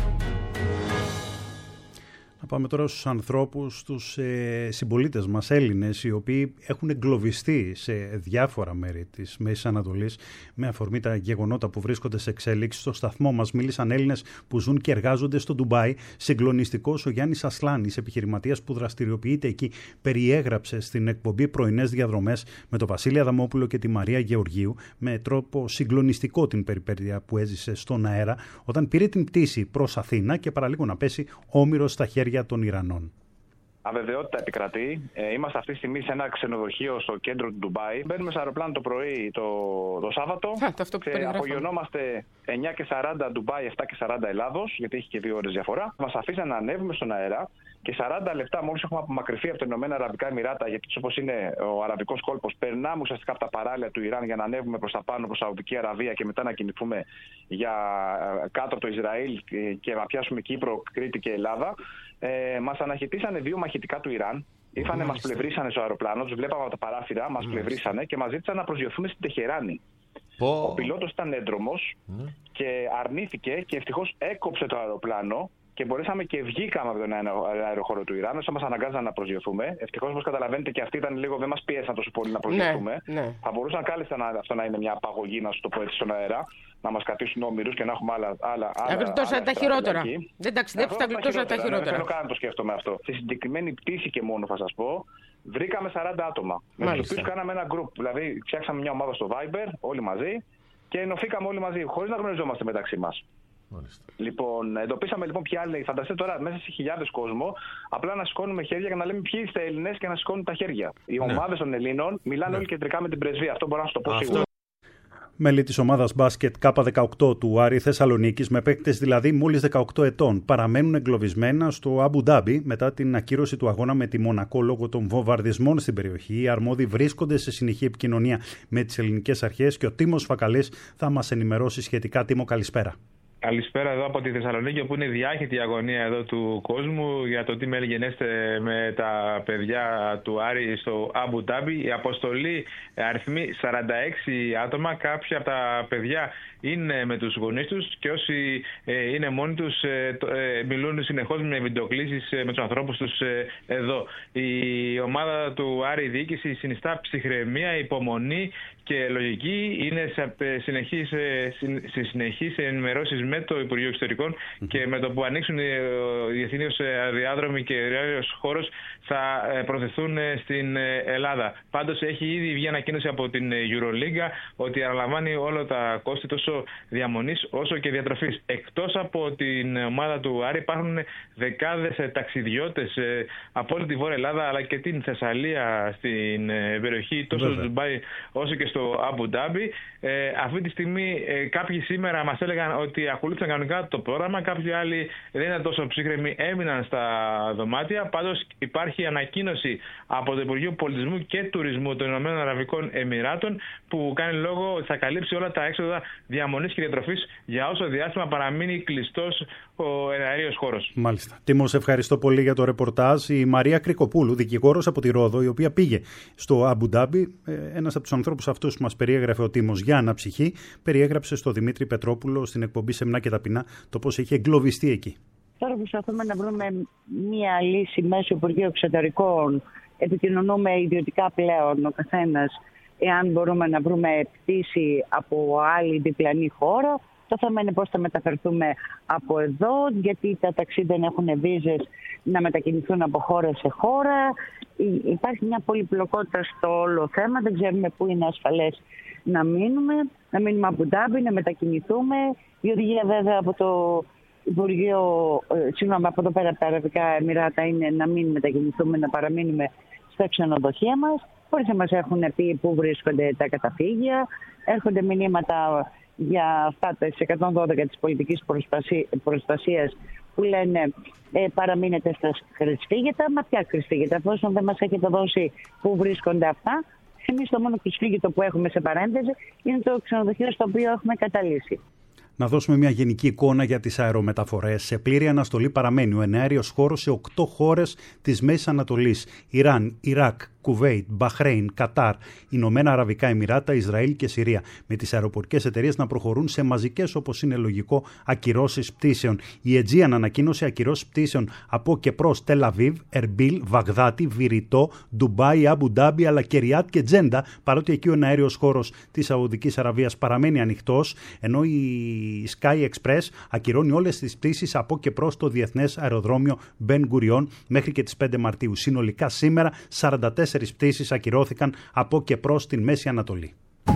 S2: Να πάμε τώρα στους ανθρώπους, στους ε, συμπολίτες μας Έλληνες, οι οποίοι έχουν εγκλωβιστεί σε διάφορα μέρη της Μέσης Ανατολής με αφορμή τα γεγονότα που βρίσκονται σε εξέλιξη. Στο σταθμό μας μίλησαν Έλληνες που ζουν και εργάζονται στο Ντουμπάι. Συγκλονιστικός ο Γιάννης Ασλάνης, επιχειρηματίας που δραστηριοποιείται εκεί, περιέγραψε στην εκπομπή Πρωινές Διαδρομές με τον Βασίλη Αδαμόπουλο και τη Μαρία Γεωργίου με τρόπο συγκλονιστικό την περιπέτεια που έζησε στον αέρα όταν πήρε την πτήση προς Αθήνα και παραλίγο να πέσει όμηρος στα χέρια των Ιρανών.
S14: Αβεβαιότητα επικρατεί. Ε, είμαστε αυτή τη στιγμή σε ένα ξενοδοχείο στο κέντρο του Ντουμπάι. Μπαίνουμε σε αεροπλάνο το πρωί το, το Σάββατο. Και απογειωνόμαστε εννιά και σαράντα Ντουμπάι, επτά και σαράντα Ελλάδος, γιατί έχει και δύο ώρες διαφορά. Μας αφήσαν να ανέβουμε στον αέρα και σαράντα λεπτά μόλις έχουμε απομακρυνθεί από τα Ηνωμένα Αραβικά Εμιράτα, γιατί όπως είναι ο Αραβικός κόλπος, περνάμε ουσιαστικά από τα παράλια του Ιράν για να ανέβουμε προς τα πάνω, προς Σαουδική Αραβία και μετά να κινηθούμε για κάτω από το Ισραήλ και να πιάσουμε Κύπρο, Κρήτη και Ελλάδα. Ε, μας αναχαιτήσανε δύο μαχητικά του Ιράν. Ήρθανε, μας πλευρίσανε στο αεροπλάνο, τους βλέπαμε από τα παράθυρα, μας πλευρίσανε και μας ζήτησαν να προσγειωθούμε στην Τεχεράνη. Oh. Ο πιλότος ήταν έντρομος mm. και αρνήθηκε και ευτυχώς έκοψε το αεροπλάνο και μπορέσαμε και βγήκαμε από τον αεροχώρο του Ιράν, όσο μας αναγκάζαν να προσγειωθούμε. Ευτυχώς, όπως καταλαβαίνετε, και αυτοί ήταν λίγο, δεν μας πίεσαν τόσο πολύ να προσγειωθούμε. Ναι, ναι. Θα μπορούσαν κάλλιστα να, αυτό να είναι μια απαγωγή, να σου το πω έτσι, στον αέρα, να μας κρατήσουν όμηρους και να έχουμε άλλα. άλλα, άλλα
S15: θα γλιτώσαν τα χειρότερα. Δεν ταξιδέψει, θα γλιτώσαν τα χειρότερα.
S14: Δεν θέλω καν να το σκέφτομαι αυτό. Στη συγκεκριμένη πτήση και μόνο θα σας πω, βρήκαμε σαράντα άτομα. Με τους οποίους κάναμε ένα group. Δηλαδή, φτιάξαμε μια ομάδα στο Viber, όλοι μαζί, και ενωθήκαμε όλοι μαζί, χωρίς να γνωριζόμαστε μεταξύ μας. Μάλιστα. Λοιπόν, εντοπίσαμε λοιπόν ποιοι άλλοι. Φανταστείτε τώρα μέσα σε χιλιάδες κόσμο, απλά να σηκώνουμε χέρια και να λέμε ποιοι είστε Έλληνες και να σηκώνουν τα χέρια. Οι ναι. ομάδες των Ελλήνων μιλάνε ναι. όλοι κεντρικά με την πρεσβεία. Αυτό μπορώ να σου το πω Αυτό... σίγουρα.
S2: Μέλη της ομάδας μπάσκετ Κ δεκαοκτώ του Άρη Θεσσαλονίκης, με παίκτες δηλαδή μόλις δεκαοκτώ ετών, παραμένουν εγκλωβισμένα στο Αμπου Ντάμπι μετά την ακύρωση του αγώνα με τη Μονακό λόγω των βομβαρδισμών στην περιοχή. Οι αρμόδιοι βρίσκονται σε συνεχή επικοινωνία με τις ελληνικές αρχές και ο Τίμος Φακαλής θα μας ενημερώσει σχετικά. Τίμο, καλησπέρα.
S16: Καλησπέρα εδώ από τη Θεσσαλονίκη, όπου είναι διάχυτη η αγωνία εδώ του κόσμου για το τι μελγενέστε με τα παιδιά του Άρη στο Αμπου Ντάμπι. Η αποστολή αριθμεί σαράντα έξι άτομα. Κάποια από τα παιδιά είναι με τους γονείς τους και όσοι ε, είναι μόνοι τους ε, ε, μιλούν συνεχώς με βιντεοκλήσεις ε, με τους ανθρώπους τους ε, εδώ. Η ομάδα του Άρη διοίκηση συνιστά ψυχραιμία, υπομονή και λογική. Είναι σε συνεχείς, σε συνεχείς ενημερώσεις με το Υπουργείο Εξωτερικών mm-hmm. και με το που ανοίξουν οι διεθνείς διάδρομοι και αέριος χώρος θα προθεθούν στην Ελλάδα. Πάντως έχει ήδη βγει ανακοίνωση από την Euroliga ότι αναλαμβάνει όλα τα κόστη τόσο διαμονής όσο και διατροφής. Εκτός από την ομάδα του Άρη υπάρχουν δεκάδες ταξιδιώτες από όλη τη Βόρεια Ελλάδα αλλά και την Θεσσαλία στην περιοχή τόσο στο Ντουμπάι όσο και στο Αμπου Ντάμπι. Ε, αυτή τη στιγμή ε, κάποιοι σήμερα μας έλεγαν ότι ακολούθησαν κανονικά το πρόγραμμα, κάποιοι άλλοι δεν ήταν τόσο ψύχρεμοι, έμειναν στα δωμάτια. Πάντως υπάρχει ανακοίνωση από το Υπουργείο Πολιτισμού και Τουρισμού των Ηνωμένων Αραβικών Εμιράτων που κάνει λόγο ότι θα καλύψει όλα τα έξοδα διαμονής και διατροφής για όσο διάστημα παραμείνει κλειστός ο εναέριος χώρος.
S2: Μάλιστα. Τίμω, σε ευχαριστώ πολύ για το ρεπορτάζ. Η Μαρία Κρικοπούλου, δικηγόρος από τη Ρόδο, η οποία πήγε στο Αμπου Ντάμπι, ένας από τους ανθρώπους αυτούς που μας περιέγραφε ο Τίμος για αναψυχή, περιέγραψε στο Δημήτρη Πετρόπουλο στην εκπομπή Σεμνά και Ταπεινά το πώς είχε εγκλωβιστεί εκεί.
S17: Τώρα προσπαθούμε να βρούμε μία λύση μέσω Υπουργείου Εξωτερικών. Επικοινωνούμε ιδιωτικά πλέον ο καθένας, εάν μπορούμε να βρούμε πτήση από άλλη διπλανή χώρα. Το θέμα είναι πώς θα μεταφερθούμε από εδώ, γιατί τα ταξί δεν έχουν βίζες να μετακινηθούν από χώρα σε χώρα. Υπάρχει μια πολυπλοκότητα στο όλο θέμα, δεν ξέρουμε πού είναι ασφαλές να μείνουμε, να μείνουμε από Ντάμπι, να μετακινηθούμε. Η οδηγία βέβαια από το Υπουργείο, συγγνώμη, από εδώ πέρα από τα Αραβικά Εμιράτα είναι να μην μετακινηθούμε, να παραμείνουμε στα ξενοδοχεία μας. Χωρίς να μας έχουν πει πού βρίσκονται τα καταφύγια. Έρχονται μηνύματα για αυτά τα εκατόν δώδεκα της πολιτικής προστασίας που λένε ε, παραμείνετε στα κρυσφύγετα. Μα ποια κρυσφύγετα, εφόσον δεν μας έχετε δώσει πού βρίσκονται αυτά. Εμείς το μόνο κρυσφύγετο που έχουμε σε παρένθεση είναι το ξενοδοχείο στο οποίο έχουμε καταλύσει.
S2: Να δώσουμε μια γενική εικόνα για τις αερομεταφορές. Σε πλήρη αναστολή παραμένει ο εναέριος χώρος σε οκτώ χώρες της Μέσης Ανατολής. Ιράν, Ιράκ, Κουβέιτ, Μπαχρέιν, Κατάρ, Ηνωμένα Αραβικά Εμιράτα, Ισραήλ και Συρία. Με τις αεροπορικές εταιρείες να προχωρούν σε μαζικές, όπως είναι λογικό, ακυρώσεις πτήσεων. Η Αιτζίαν ανακοίνωσε ακυρώσεις πτήσεων από και προς Τελαβίβ, Ερμπίλ, Βαγδάτη, Βηρητό, Ντουμπάι, Αμπου Ντάμπι αλλά και Ριάτ και Τζέντα, παρότι εκεί ο εναέριος χώρος της Σαουδικής Αραβίας παραμένει ανοιχτός, ενώ η Sky Express ακυρώνει όλες τις πτήσεις από και προς το διεθνές αεροδρόμιο Μπεν Γκουριόν μέχρι και τις πέντε Μαρτίου. Συνολικά σήμερα σαράντα τέσσερις πτήσεις ακυρώθηκαν από και προς την Μέση Ανατολή.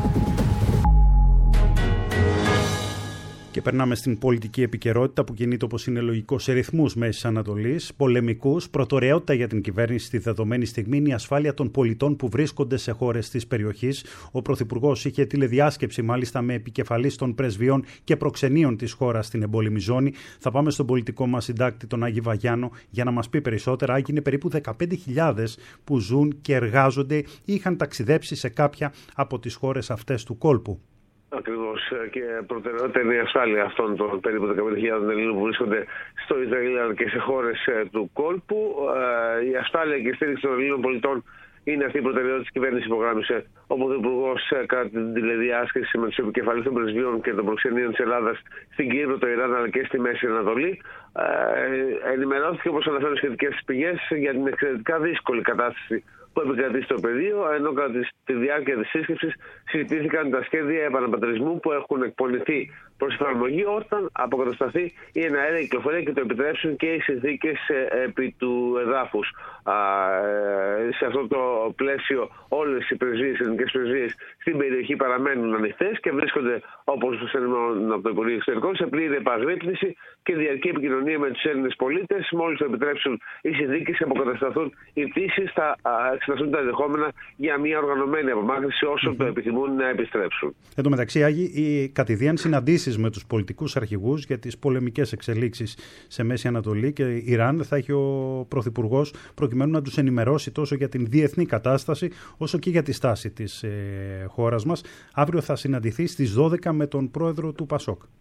S2: Και περνάμε στην πολιτική επικαιρότητα που κινείται, όπως είναι λογικό, σε ρυθμούς Μέσης Ανατολής, πολεμικούς. Προτεραιότητα για την κυβέρνηση στη δεδομένη στιγμή είναι η ασφάλεια των πολιτών που βρίσκονται σε χώρες της περιοχής. Ο Πρωθυπουργός είχε τηλεδιάσκεψη μάλιστα με επικεφαλής των πρεσβειών και προξενείων της χώρας στην εμπόλεμη ζώνη. Θα πάμε στον πολιτικό μας συντάκτη, τον Άγη Βαγιάνο, για να μας πει περισσότερα. Άγι, είναι περίπου δεκαπέντε χιλιάδες που ζουν και εργάζονται ή είχαν ταξιδέψει σε κάποια από τις χώρες αυτές του κόλπου.
S18: Ακριβώς, και προτεραιότητα είναι η ασφάλεια αυτών των περίπου δεκαπέντε χιλιάδων Ελλήνων που βρίσκονται στο Ισραήλ αλλά και σε χώρες του κόλπου. Η ασφάλεια και η στήριξη των Ελλήνων πολιτών είναι αυτή η προτεραιότητα της κυβέρνησης, υπογράμμισε ο Πρωθυπουργός κατά την τηλεδιάσκεψη με τους επικεφαλείς των πρεσβείων και των προξενείων της Ελλάδας στην Κύπρο, το Ιράν αλλά και στη Μέση Ανατολή. Ε, ενημερώθηκε, όπως αναφέρουν σχετικές πηγές, για την εξαιρετικά δύσκολη κατάσταση που επικρατεί στο πεδίο, ενώ κατά τη διάρκεια της σύσκεψης συζητήθηκαν τα σχέδια επαναπατρισμού που έχουν εκπονηθεί προς εφαρμογή όταν αποκατασταθεί η εναέρια κυκλοφορία και το επιτρέψουν και οι συνθήκες επί του εδάφους. Σε αυτό το πλαίσιο όλες οι πρεσβείες, οι εθνικές πρεσβείες στην περιοχή παραμένουν ανοιχτές και βρίσκονται, όπως ενημερώνουν από το Υπουργείο Εξωτερικών, σε πλήρη επαγρύπνηση και διαρκή επικοινωνία με τους Έλληνες πολίτες. Μόλις το επιτρέψουν οι συνθήκες και αποκατασταθούν οι πτήσεις, θα εξεταστούν τα ενδεχόμενα για μια οργανωμένη απομάκρυνση όσο mm-hmm. το επιθυμούν να επιστρέψουν. Εν
S2: τω μεταξύ, Άγιοι, οι κατηδίαν συναντήσεις με τους πολιτικούς αρχηγούς για τις πολεμικές εξελίξεις σε Μέση Ανατολή και Ιράν θα έχει ο Πρωθυπουργός, προκειμένου να τους ενημερώσει τόσο για την διεθνή κατάσταση όσο και για τη στάση της ε, χώρας μας. Αύριο θα συναντηθεί στις δώδεκα με τον πρόεδρο του Πασόκ.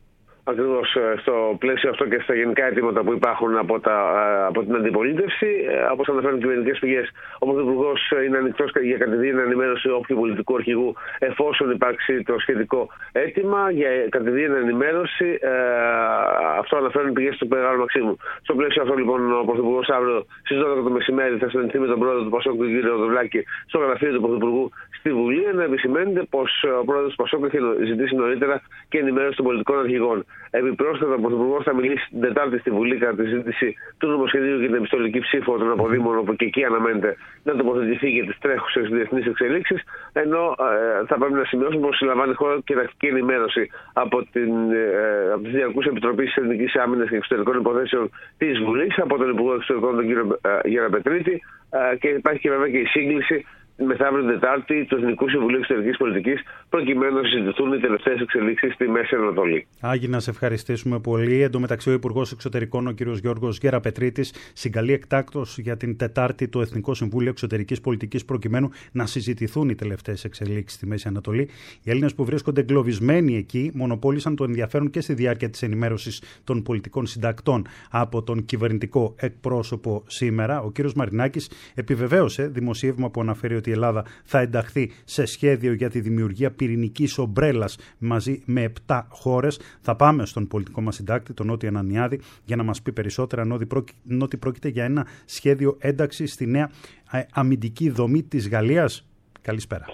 S18: ακριβώς στο πλαίσιο αυτό και στα γενικά αιτήματα που υπάρχουν από, τα, από την αντιπολίτευση. Όπως αναφέρουν κυβερνητικές πηγές, ο Πρωθυπουργός είναι ανοιχτός για κατηδίαν ενημέρωση όποιου πολιτικού αρχηγού εφόσον υπάρξει το σχετικό αίτημα. Για κατηδίαν ενημέρωση, ε, αυτό αναφέρουν πηγές του Μεγάλου Μαξίμου. Στο πλαίσιο αυτό, λοιπόν, ο Πρωθυπουργός αύριο στις δώδεκα το μεσημέρι θα συναντηθεί με τον πρόεδρο του Πασόκ, τον κύριο Δουβλάκη, στο γραφείο του Πρωθυπουργού στη Βουλή. Να επισημαίνεται πως ο πρόεδρος του Πασόκ έχει ζητήσει νωρίτερα και ενημέρωση των πολιτικών αρχηγών. Επιπρόσθετα, ο Πρωθυπουργός θα μιλήσει την Τετάρτη στη Βουλή κατά τη συζήτηση του νομοσχεδίου για την επιστολική ψήφο των αποδήμων, όπου και εκεί αναμένεται να τοποθετηθεί για τις τρέχουσες διεθνείς εξελίξεις. Ενώ ε, θα πρέπει να σημειώσουμε πως συλλαμβάνει η χώρα και τακτική ενημέρωση από, την, ε, από τις Διαρκούς Επιτροπής Εθνικής Άμυνας και Εξωτερικών Υποθέσεων της Βουλής, από τον Υπουργό Εξωτερικών, τον κύριο ε, Γεραπετρίτη, ε, και υπάρχει και βέβαια και η σύγκληση μεθαύριο Τετάρτη του Εθνικού Συμβουλίου Εξωτερικής Πολιτικής, προκειμένου να συζητηθούν οι τελευταίες εξελίξεις στη Μέση Ανατολή.
S2: Άγι, να σε ευχαριστήσουμε πολύ. Εν τω μεταξύ, ο Υπουργός Εξωτερικών, ο κ. Γιώργος Γεραπετρίτης, συγκαλεί εκτάκτως για την Τετάρτη το Εθνικό Συμβούλιο Εξωτερικής Πολιτικής, προκειμένου να συζητηθούν οι τελευταίες εξελίξεις στη Μέση Ανατολή. Οι Έλληνες που βρίσκονται εγκλωβισμένοι εκεί μονοπόλησαν το ενδιαφέρον και στη διάρκεια της ενημέρωσης των πολιτικών συντακτών από τον κυβερνητικό εκπρόσωπο σήμερα. Ο κ. Μαρινάκης επιβεβαίωσε δημοσίευμα που αναφέρει ότι η Ελλάδα θα ενταχθεί σε σχέδιο για τη δημιουργία πυρηνικής ομπρέλας μαζί με επτά χώρες. Θα πάμε στον πολιτικό μας συντάκτη, τον Νότι Ανανιάδη, για να μας πει περισσότερα, ενώ ότι πρόκειται για ένα σχέδιο ένταξης στη νέα αμυντική δομή της Γαλλίας. Καλησπέρα.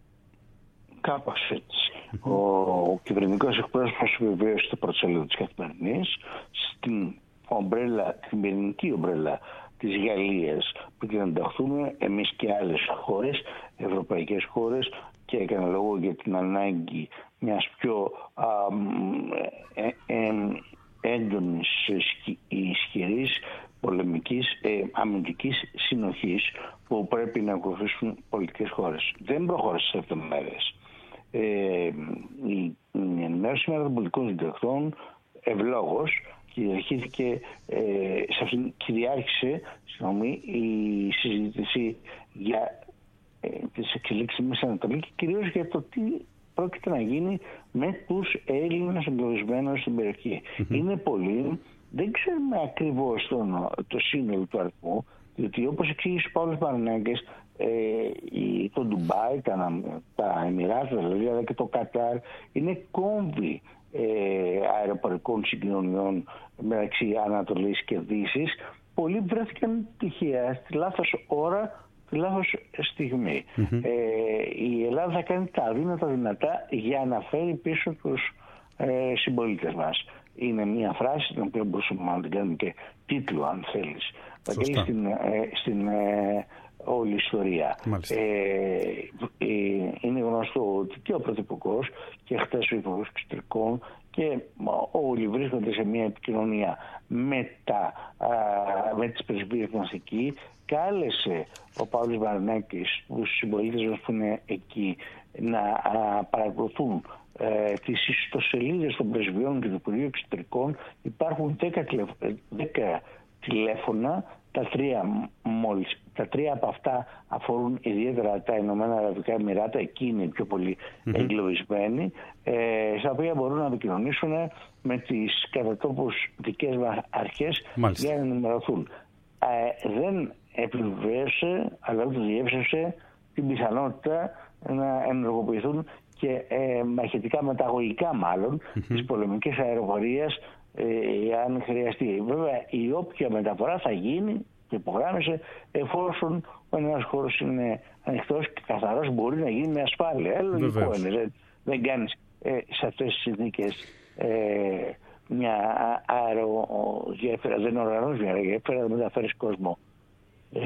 S19: Κάπως έτσι. Mm-hmm. Ο, ο κυβερνητικός εκπρόσωπος επιβεβαίωσε στο πρωτοσέλιδο της Καθημερινής στην ομπρέλα, την πυρηνική ομπρέλα της Γαλλίας, που και να ενταχθούμε εμείς και άλλες χώρες, ευρωπαϊκές χώρες, και έκανε λόγο για την ανάγκη μιας πιο α, ε, ε, έντονης, ισχυρής, πολεμικής, ε, αμυντικής συνοχής που πρέπει να ακολουθήσουν πολιτικές χώρες. Δεν προχώρησε σε επτά μέρες. Ε, η, η ενημέρωση των πολιτικών συντακτών ευλόγως κυριαρχήθηκε, ε, σε αυτήν κυριάρχησε συγγνώμη, η συζήτηση για ε, τις εξελίξεις Μέση Ανατολή και κυρίως για το τι πρόκειται να γίνει με τους Έλληνες εγκλωβισμένους στην περιοχή. Mm-hmm. Είναι πολλοί, δεν ξέρουμε ακριβώς τον, το σύνολο του αριθμού, διότι όπως εξήγησε ο Παύλος Μαρινάκης, ε, η, το Ντουμπάι, τα, τα Εμιράτα δηλαδή, αλλά και το Κατάρ είναι κόμβοι Ε, αεροπορικών συγκοινωνιών μεταξύ Ανατολής και Δύσης. Πολλοί βρέθηκαν τυχαία στη λάθος ώρα, στη λάθος στιγμή. Mm-hmm. Ε, η Ελλάδα θα κάνει τα αδύνατα δυνατά για να φέρει πίσω τους ε, συμπολίτες μας. Είναι μια φράση την οποία μπορούσαμε να την κάνουμε και τίτλο, αν θέλεις. Βαγγέλη, στην, ε, στην ε, όλη ιστορία. Ε, ε, είναι γνωστό ότι και ο Πρωθυπουργός και χθες ο Υπουργός Εξωτερικών και όλοι βρίσκονται σε μια επικοινωνία με, τα, α, με τις πρεσβείες μας εκεί. Κάλεσε ο Παύλος Μαρινάκης τους συμπολίτες μας που είναι εκεί να α, παρακολουθούν ε, τις ιστοσελίδες των πρεσβειών και του Υπουργείου Εξωτερικών. Υπάρχουν δέκα τηλέφωνα. Τα τρία, μόλις, τα τρία από αυτά αφορούν ιδιαίτερα τα Ηνωμένα Αραβικά Εμιράτα, εκεί είναι οι πιο πολύ mm-hmm. εγκλωβισμένοι, ε, στα οποία μπορούν να επικοινωνήσουν με τις κατατόπους δικές μας αρχές Μάλιστα. για να ενημερωθούν. Ε, δεν επιβεβαίωσε, αλλά ούτε διέψευσε την πιθανότητα να ενεργοποιηθούν και ε, μαχητικά μεταγωγικά μάλλον mm-hmm. της πολεμικής αεροπορίας, Ε, αν χρειαστεί. Βέβαια η όποια μεταφορά θα γίνει, και υπογράμμισε, εφόσον ο ένας χώρος είναι ανοιχτός και καθαρός, μπορεί να γίνει με ασφάλεια. Ε, λογικό είναι. Δεν, δεν κάνεις ε, σε αυτές τις συνθήκες ε, μια αερογέφυρα, δεν οργανώσεις μια αερογέφυρα, δεν μεταφέρεις κόσμο. Ε,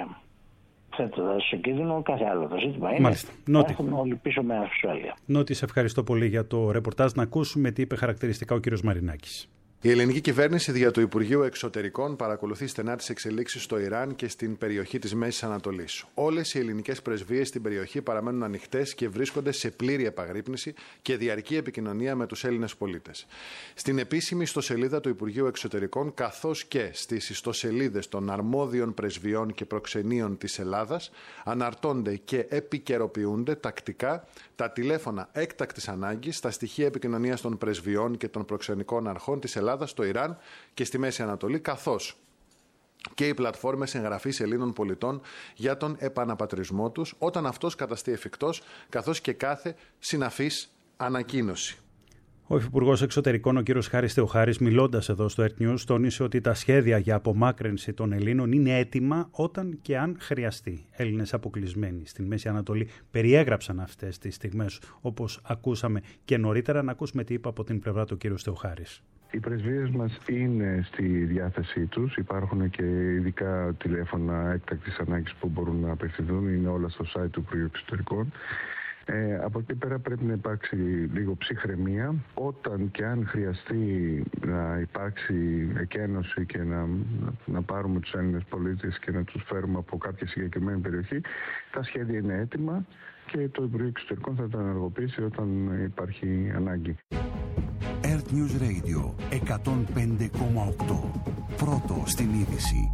S19: θέτοντας σε κίνδυνο κάθε άλλο. Το ζήτημα είναι να έρθουν όλοι πίσω με ασφάλεια.
S2: Νότι, σε ευχαριστώ πολύ για το ρεπορτάζ. Να ακούσουμε τι είπε χαρακτηριστικά ο κύριος Μαρινάκης.
S20: Η ελληνική κυβέρνηση δια του Υπουργείου Εξωτερικών παρακολουθεί στενά τις εξελίξεις στο Ιράν και στην περιοχή της Μέσης Ανατολής. Όλες οι ελληνικές πρεσβείες στην περιοχή παραμένουν ανοιχτές και βρίσκονται σε πλήρη επαγρύπνηση και διαρκή επικοινωνία με τους Έλληνες πολίτες. Στην επίσημη ιστοσελίδα του Υπουργείου Εξωτερικών, καθώς και στις ιστοσελίδες των αρμόδιων πρεσβειών και προξενείων της Ελλάδας, αναρτώνται και επικαιροποιούνται τακτικά τα τηλέφωνα έκτακτης ανάγκης, τα στοιχεία επικοινωνίας των πρεσβειών και των προξενικών αρχών της Ελλάδας στο Ιράν και στη Μέση Ανατολή, καθώς και οι πλατφόρμες εγγραφής Ελλήνων πολιτών για τον επαναπατρισμό τους, όταν αυτός καταστεί εφικτός, καθώς και κάθε συναφής ανακοίνωση.
S2: Ο Υφυπουργός Εξωτερικών, ο κ. Χάρης Θεοχάρης, μιλώντας εδώ στο Earth News, τόνισε ότι τα σχέδια για απομάκρυνση των Ελλήνων είναι έτοιμα όταν και αν χρειαστεί. Έλληνες αποκλεισμένοι στην Μέση Ανατολή περιέγραψαν αυτές τις στιγμές, όπως ακούσαμε και νωρίτερα. Να ακούσουμε τι είπε από την πλευρά του κ. Θεοχάρης.
S21: Οι πρεσβείες μας είναι στη διάθεσή τους. Υπάρχουν και ειδικά τηλέφωνα έκτακτης ανάγκης που μπορούν να απευθυνθούν. Είναι όλα στο site του Υπουργείου Εξωτερικών. Ε, από εκεί πέρα πρέπει να υπάρξει λίγο ψυχραιμία. Όταν και αν χρειαστεί να υπάρξει εκένωση και να, να πάρουμε τους Έλληνες πολίτες και να τους φέρουμε από κάποια συγκεκριμένη περιοχή, τα σχέδια είναι έτοιμα και το Υπουργείο Εξωτερικών θα τα ενεργοποιήσει όταν υπάρχει ανάγκη.
S1: Earth News Radio εκατόν πέντε κόμμα οκτώ. Πρώτο στην είδηση.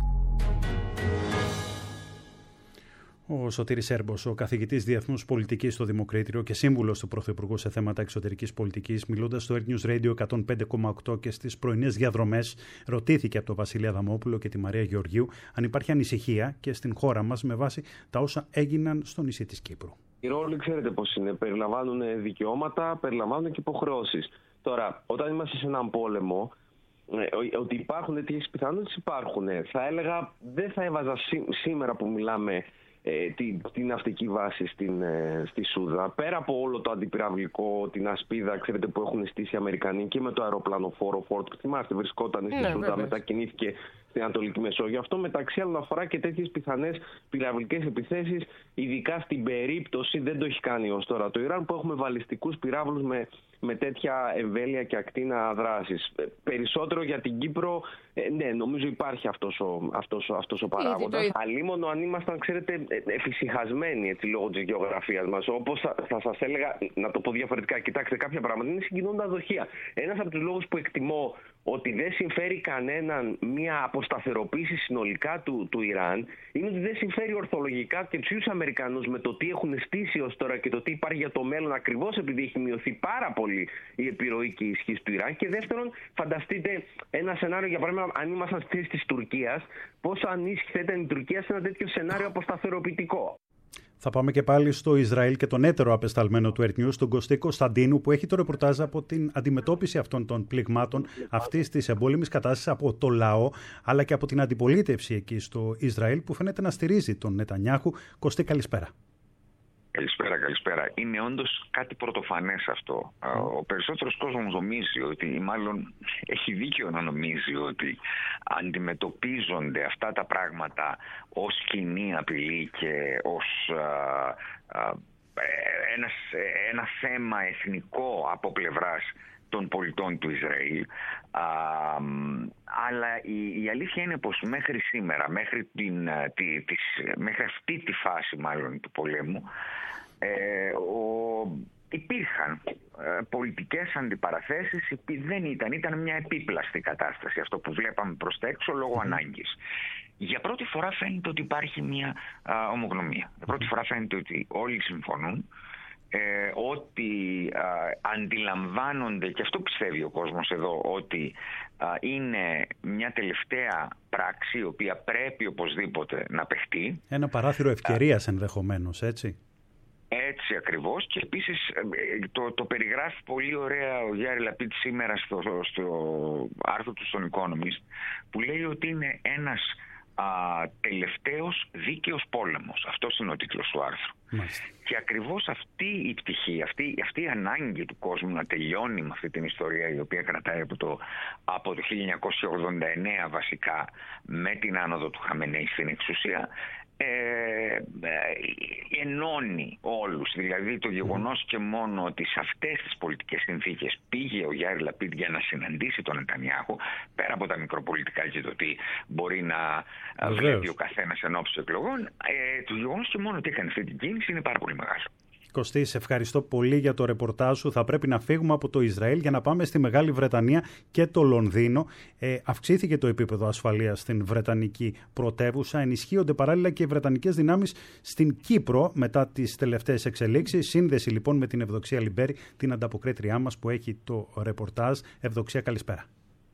S2: Ο Σωτήρης Σέρμπος, ο καθηγητής Διεθνούς Πολιτικής στο Δημοκρίτριο και σύμβουλος του Πρωθυπουργού σε θέματα εξωτερικής πολιτικής, μιλώντας στο Earth News Radio εκατόν πέντε κόμμα οκτώ και στις πρωινές διαδρομές, ρωτήθηκε από τον Βασίλη Αδαμόπουλο και τη Μαρία Γεωργίου αν υπάρχει ανησυχία και στην χώρα μας με βάση τα όσα έγιναν στο νησί της Κύπρου.
S22: Οι ρόλοι ξέρετε πώς είναι. Περιλαμβάνουν δικαιώματα, περιλαμβάνουν και υποχρεώσεις. Τώρα, όταν είμαστε σε έναν πόλεμο, ότι υπάρχουν τέτοιες πιθανότητες υπάρχουν. Θα έλεγα, δεν θα έβαζα σή, σήμερα που μιλάμε ε, την, την ναυτική βάση στην, ε, στη Σούδα. Πέρα από όλο το αντιπυραυλικό, την ασπίδα, ξέρετε, που έχουν στήσει οι Αμερικανοί και με το αεροπλανοφόρο Φόρτ, που θυμάστε, βρισκόταν στη ναι, Σούδα, βέβαια. Μετακινήθηκε στην Ανατολική Μεσόγειο. Αυτό μεταξύ άλλων αφορά και τέτοιες πιθανές πυραυλικές επιθέσεις, ειδικά στην περίπτωση, δεν το έχει κάνει ως τώρα το Ιράν, που έχουμε βαλιστικούς πυράβλους με, με τέτοια εμβέλεια και ακτίνα δράσης. Περισσότερο για την Κύπρο, ε, ναι, νομίζω υπάρχει αυτός ο, αυτός, αυτός ο παράγοντας. Το... Αλίμονο αν ήμασταν, ξέρετε, εφησυχασμένοι έτσι, λόγω της γεωγραφίας μας. Όπως θα, θα σας έλεγα, να το πω διαφορετικά, κοιτάξτε, κάποια πράγματα είναι συγκινούντα δοχεία. Ένας από τους λόγους που εκτιμώ ότι δεν συμφέρει κανέναν μια αποσταθεροποίηση συνολικά του, του Ιράν είναι ότι δεν συμφέρει ορθολογικά και τους ίδιους Αμερικανούς με το τι έχουν στήσει ως τώρα και το τι υπάρχει για το μέλλον, ακριβώς επειδή έχει μειωθεί πάρα πολύ η επιρροή και η ισχύς του Ιράν. Και δεύτερον, φανταστείτε ένα σενάριο, για παράδειγμα, αν ήμασταν στη θέση της Τουρκίας, πόσο ανήσυχη θα ήταν η Τουρκία σε ένα τέτοιο σενάριο αποσταθεροποιητικό.
S2: Θα πάμε και πάλι στο Ισραήλ και τον έτερο απεσταλμένο του Earth News, τον Κωστή Κωνσταντίνου, που έχει το ρεπορτάζ από την αντιμετώπιση αυτών των πληγμάτων, αυτής της εμπόλεμης κατάστασης από το λαό, αλλά και από την αντιπολίτευση εκεί στο Ισραήλ, που φαίνεται να στηρίζει τον Νετανιάχου. Κωστή, καλησπέρα.
S23: Καλησπέρα, καλησπέρα. Είναι όντως κάτι πρωτοφανές αυτό. Mm. Ο περισσότερος κόσμος νομίζει ότι, ή μάλλον έχει δίκιο να νομίζει ότι αντιμετωπίζονται αυτά τα πράγματα ως κοινή απειλή και ως α, α, ένας, ένα θέμα εθνικό από πλευράς των πολιτών του Ισραήλ. Α, αλλά η, η αλήθεια είναι πως μέχρι σήμερα, μέχρι, την, τη, της, μέχρι αυτή τη φάση μάλλον του πολέμου, ε, ο, υπήρχαν ε, πολιτικές αντιπαραθέσεις, δεν ήταν, ήταν μια επίπλαστη κατάσταση αυτό που βλέπαμε προς τα έξω λόγω mm. ανάγκης. Για πρώτη φορά φαίνεται ότι υπάρχει μια α, ομογνωμία. Για πρώτη φορά φαίνεται ότι όλοι συμφωνούν, Ε, ότι α, αντιλαμβάνονται, και αυτό πιστεύει ο κόσμος εδώ, ότι α, είναι μια τελευταία πράξη η οποία πρέπει οπωσδήποτε να παιχτεί.
S2: Ένα παράθυρο ευκαιρίας α, ενδεχομένως, έτσι.
S23: Έτσι ακριβώς, και επίσης το, το περιγράφει πολύ ωραία ο Γιάρη Λαπίτ σήμερα στο, στο άρθρο του στον Economist, που λέει ότι είναι ένας α, τελευταίος δίκαιος πόλεμος. Αυτός είναι ο τίτλος του άρθρου. Μάλιστα. Και ακριβώς αυτή η πτυχή, αυτή, αυτή η ανάγκη του κόσμου να τελειώνει με αυτή την ιστορία, η οποία κρατάει από το, από το χίλια εννιακόσια ογδόντα εννέα βασικά, με την άνοδο του Χαμενέη στην εξουσία, ε, ε, ενώνει όλους. Δηλαδή το γεγονός και μόνο ότι σε αυτές τις πολιτικές συνθήκες πήγε ο Γιάρη Λαπίντ για να συναντήσει τον Νετανιάχου, πέρα από τα μικροπολιτικά και το τι μπορεί να Βεβαίως. βλέπει ο καθένας ενόψει των εκλογών, ε, το γεγονός και μόνο ότι έκανε αυτή την κίνηση είναι πάρα πολύ μεγάλο.
S2: Κωστή, σε ευχαριστώ πολύ για το ρεπορτάζ σου. Θα πρέπει να φύγουμε από το Ισραήλ για να πάμε στη Μεγάλη Βρετανία και το Λονδίνο. Ε, αυξήθηκε το επίπεδο ασφαλείας στην Βρετανική πρωτεύουσα. Ενισχύονται παράλληλα και οι βρετανικές δυνάμεις στην Κύπρο μετά τις τελευταίες εξελίξεις. Σύνδεση λοιπόν με την Ευδοξία Λιμπέρη, την ανταποκρίτριά μας που έχει το ρεπορτάζ. Ευδοξία, καλησπέρα.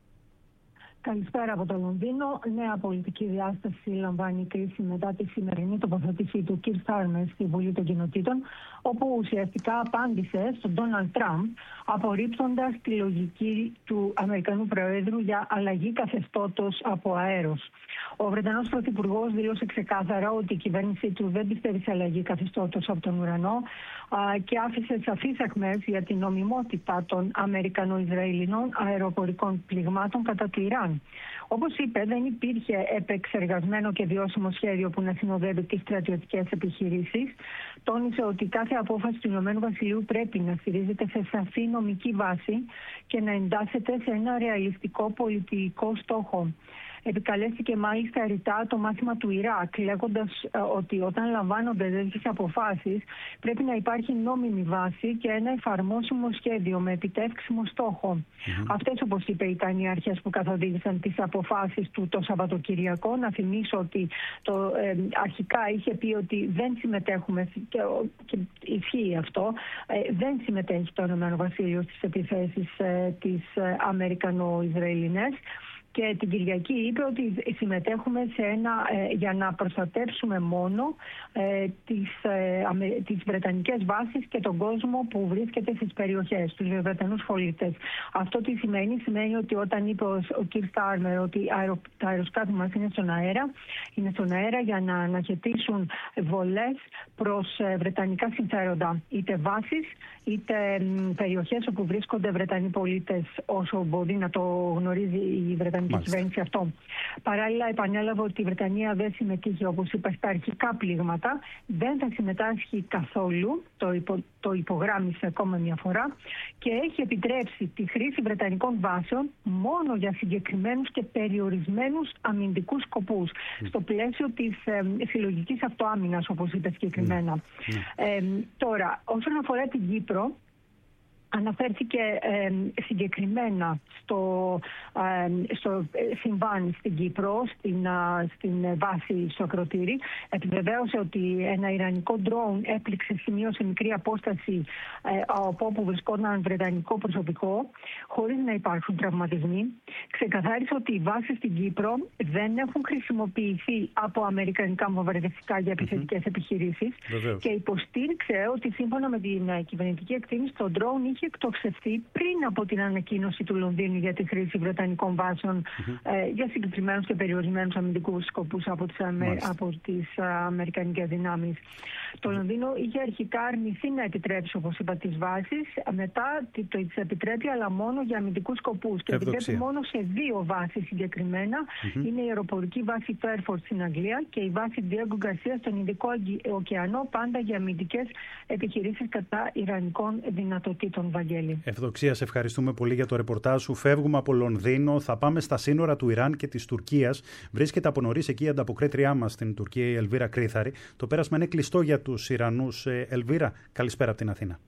S3: Καλησπέρα από το Λονδίνο. Νέα πολιτική διάσταση λαμβάνει η κρίση μετά τη σημερινή τοποθέτηση του Κιρ Στάρμερ στη Βουλή των Κοινοτήτων, όπου ουσιαστικά απάντησε στον Ντόναλντ Τραμπ, απορρίπτοντας τη λογική του Αμερικανού Προέδρου για αλλαγή καθεστώτος από αέρος. Ο Βρετανός Πρωθυπουργός δήλωσε ξεκάθαρα ότι η κυβέρνησή του δεν πιστεύει σε αλλαγή καθεστώτος από τον ουρανό και άφησε σαφείς αχμές για την νομιμότητα των Αμερικανο-Ισραηλινών αεροπορικών πληγμάτων κατά του Ιράν. Όπως είπε, δεν υπήρχε επεξεργασμένο και βιώσιμο σχέδιο που να συνοδεύει τις στρατιωτικές επιχειρήσεις. Τόνισε ότι κάθε απόφαση του Ηνωμένου Βασιλείου πρέπει να στηρίζεται σε σαφή νομική βάση και να εντάσσεται σε ένα ρεαλιστικό πολιτικό στόχο. Επικαλέστηκε μάλιστα ρητά το μάθημα του Ιράκ, λέγοντας ε, ότι όταν λαμβάνονται τέτοιες αποφάσεις πρέπει να υπάρχει νόμιμη βάση και ένα εφαρμόσιμο σχέδιο με επιτεύξιμο στόχο. Mm-hmm. Αυτές, όπως είπε, ήταν οι αρχές που καθοδήγησαν τις αποφάσεις του το Σαββατοκυριακό. Να θυμίσω ότι το, ε, αρχικά είχε πει ότι δεν συμμετέχουμε, και, και ισχύει αυτό, ε, δεν συμμετέχει το Ηνωμένο Βασίλειο στις επιθέσεις ε, τις ε, Αμερικανο-Ισραηλινές. Και την Κυριακή είπε ότι συμμετέχουμε σε ένα, ε, για να προστατεύσουμε μόνο ε, τις, ε, αμε, τις βρετανικές βάσεις και τον κόσμο που βρίσκεται στις περιοχές, τους Βρετανούς πολίτες. Αυτό τι σημαίνει? Σημαίνει ότι όταν είπε ο, ο Κιρ Στάρμερ ότι αερο, τα αεροσκάφη μας είναι στον αέρα, είναι στον αέρα για να αναχαιτήσουν βολές προς ε, βρετανικά συμφέροντα, είτε βάσεις είτε ε, περιοχές όπου βρίσκονται Βρετανοί πολίτες, όσο μπορεί να το γνωρίζει η Βρετανική κυβέρνηση αυτό. Παράλληλα, επανέλαβε ότι η Βρετανία δεν συμμετείχε, όπως είπα, στα αρχικά πλήγματα, δεν θα συμμετάσχει καθόλου, το, υπο, το υπογράμμισε ακόμα μια φορά, και έχει επιτρέψει τη χρήση βρετανικών βάσεων μόνο για συγκεκριμένους και περιορισμένους αμυντικούς σκοπούς, mm. στο πλαίσιο της ε, συλλογικής αυτοάμυνας, όπως είπε συγκεκριμένα. Mm. Ε, τώρα, όσον αφορά την Κύπρο, αναφέρθηκε ε, συγκεκριμένα στο, ε, στο συμβάν στην Κύπρο, στην, ε, στην βάση στο Ακροτήρι. Επιβεβαίωσε ότι ένα ιρανικό ντρόουν έπληξε σημείο σε μικρή απόσταση ε, από όπου βρισκόταν βρετανικό προσωπικό, χωρίς να υπάρχουν τραυματισμοί. Ξεκαθάρισε ότι οι βάσεις στην Κύπρο δεν έχουν χρησιμοποιηθεί από αμερικανικά βομβαρδιστικά για επιθετικές mm-hmm. επιχειρήσεις. Βεβαίως. Και υποστήριξε ότι σύμφωνα με την uh, κυβερνητική εκτίμηση, το ντρόουν είχε εκτοξευθεί πριν από την ανακοίνωση του Λονδίνου για τη χρήση βρετανικών βάσεων mm-hmm. ε, για συγκεκριμένους και περιορισμένους αμυντικούς σκοπούς από τις, Αμε... από τις α, αμερικανικές δυνάμεις. Mm-hmm. Το Λονδίνο είχε αρχικά αρνηθεί να επιτρέψει, όπως είπα, τις βάσεις. Μετά το τις επιτρέπει, αλλά μόνο για αμυντικούς σκοπούς. Και επιτρέπει μόνο σε δύο βάσεις συγκεκριμένα. Mm-hmm. Είναι η αεροπορική βάση Fairford στην Αγγλία και η βάση Diego Garcia στον Ινδικό ωκεανό, πάντα για αμυντικές επιχειρήσεις κατά ιρανικών δυνατοτήτων. Βαγγέλη.
S2: Ευδοξία, σε ευχαριστούμε πολύ για το ρεπορτάζ σου. Φεύγουμε από Λονδίνο, θα πάμε στα σύνορα του Ιράν και της Τουρκίας. Βρίσκεται από νωρίς εκεί η ανταποκρίτριά μας στην Τουρκία, η Ελβίρα Κρήθαρη. Το πέρασμα είναι κλειστό για τους Ιρανούς. Ελβίρα, καλησπέρα από την Αθήνα.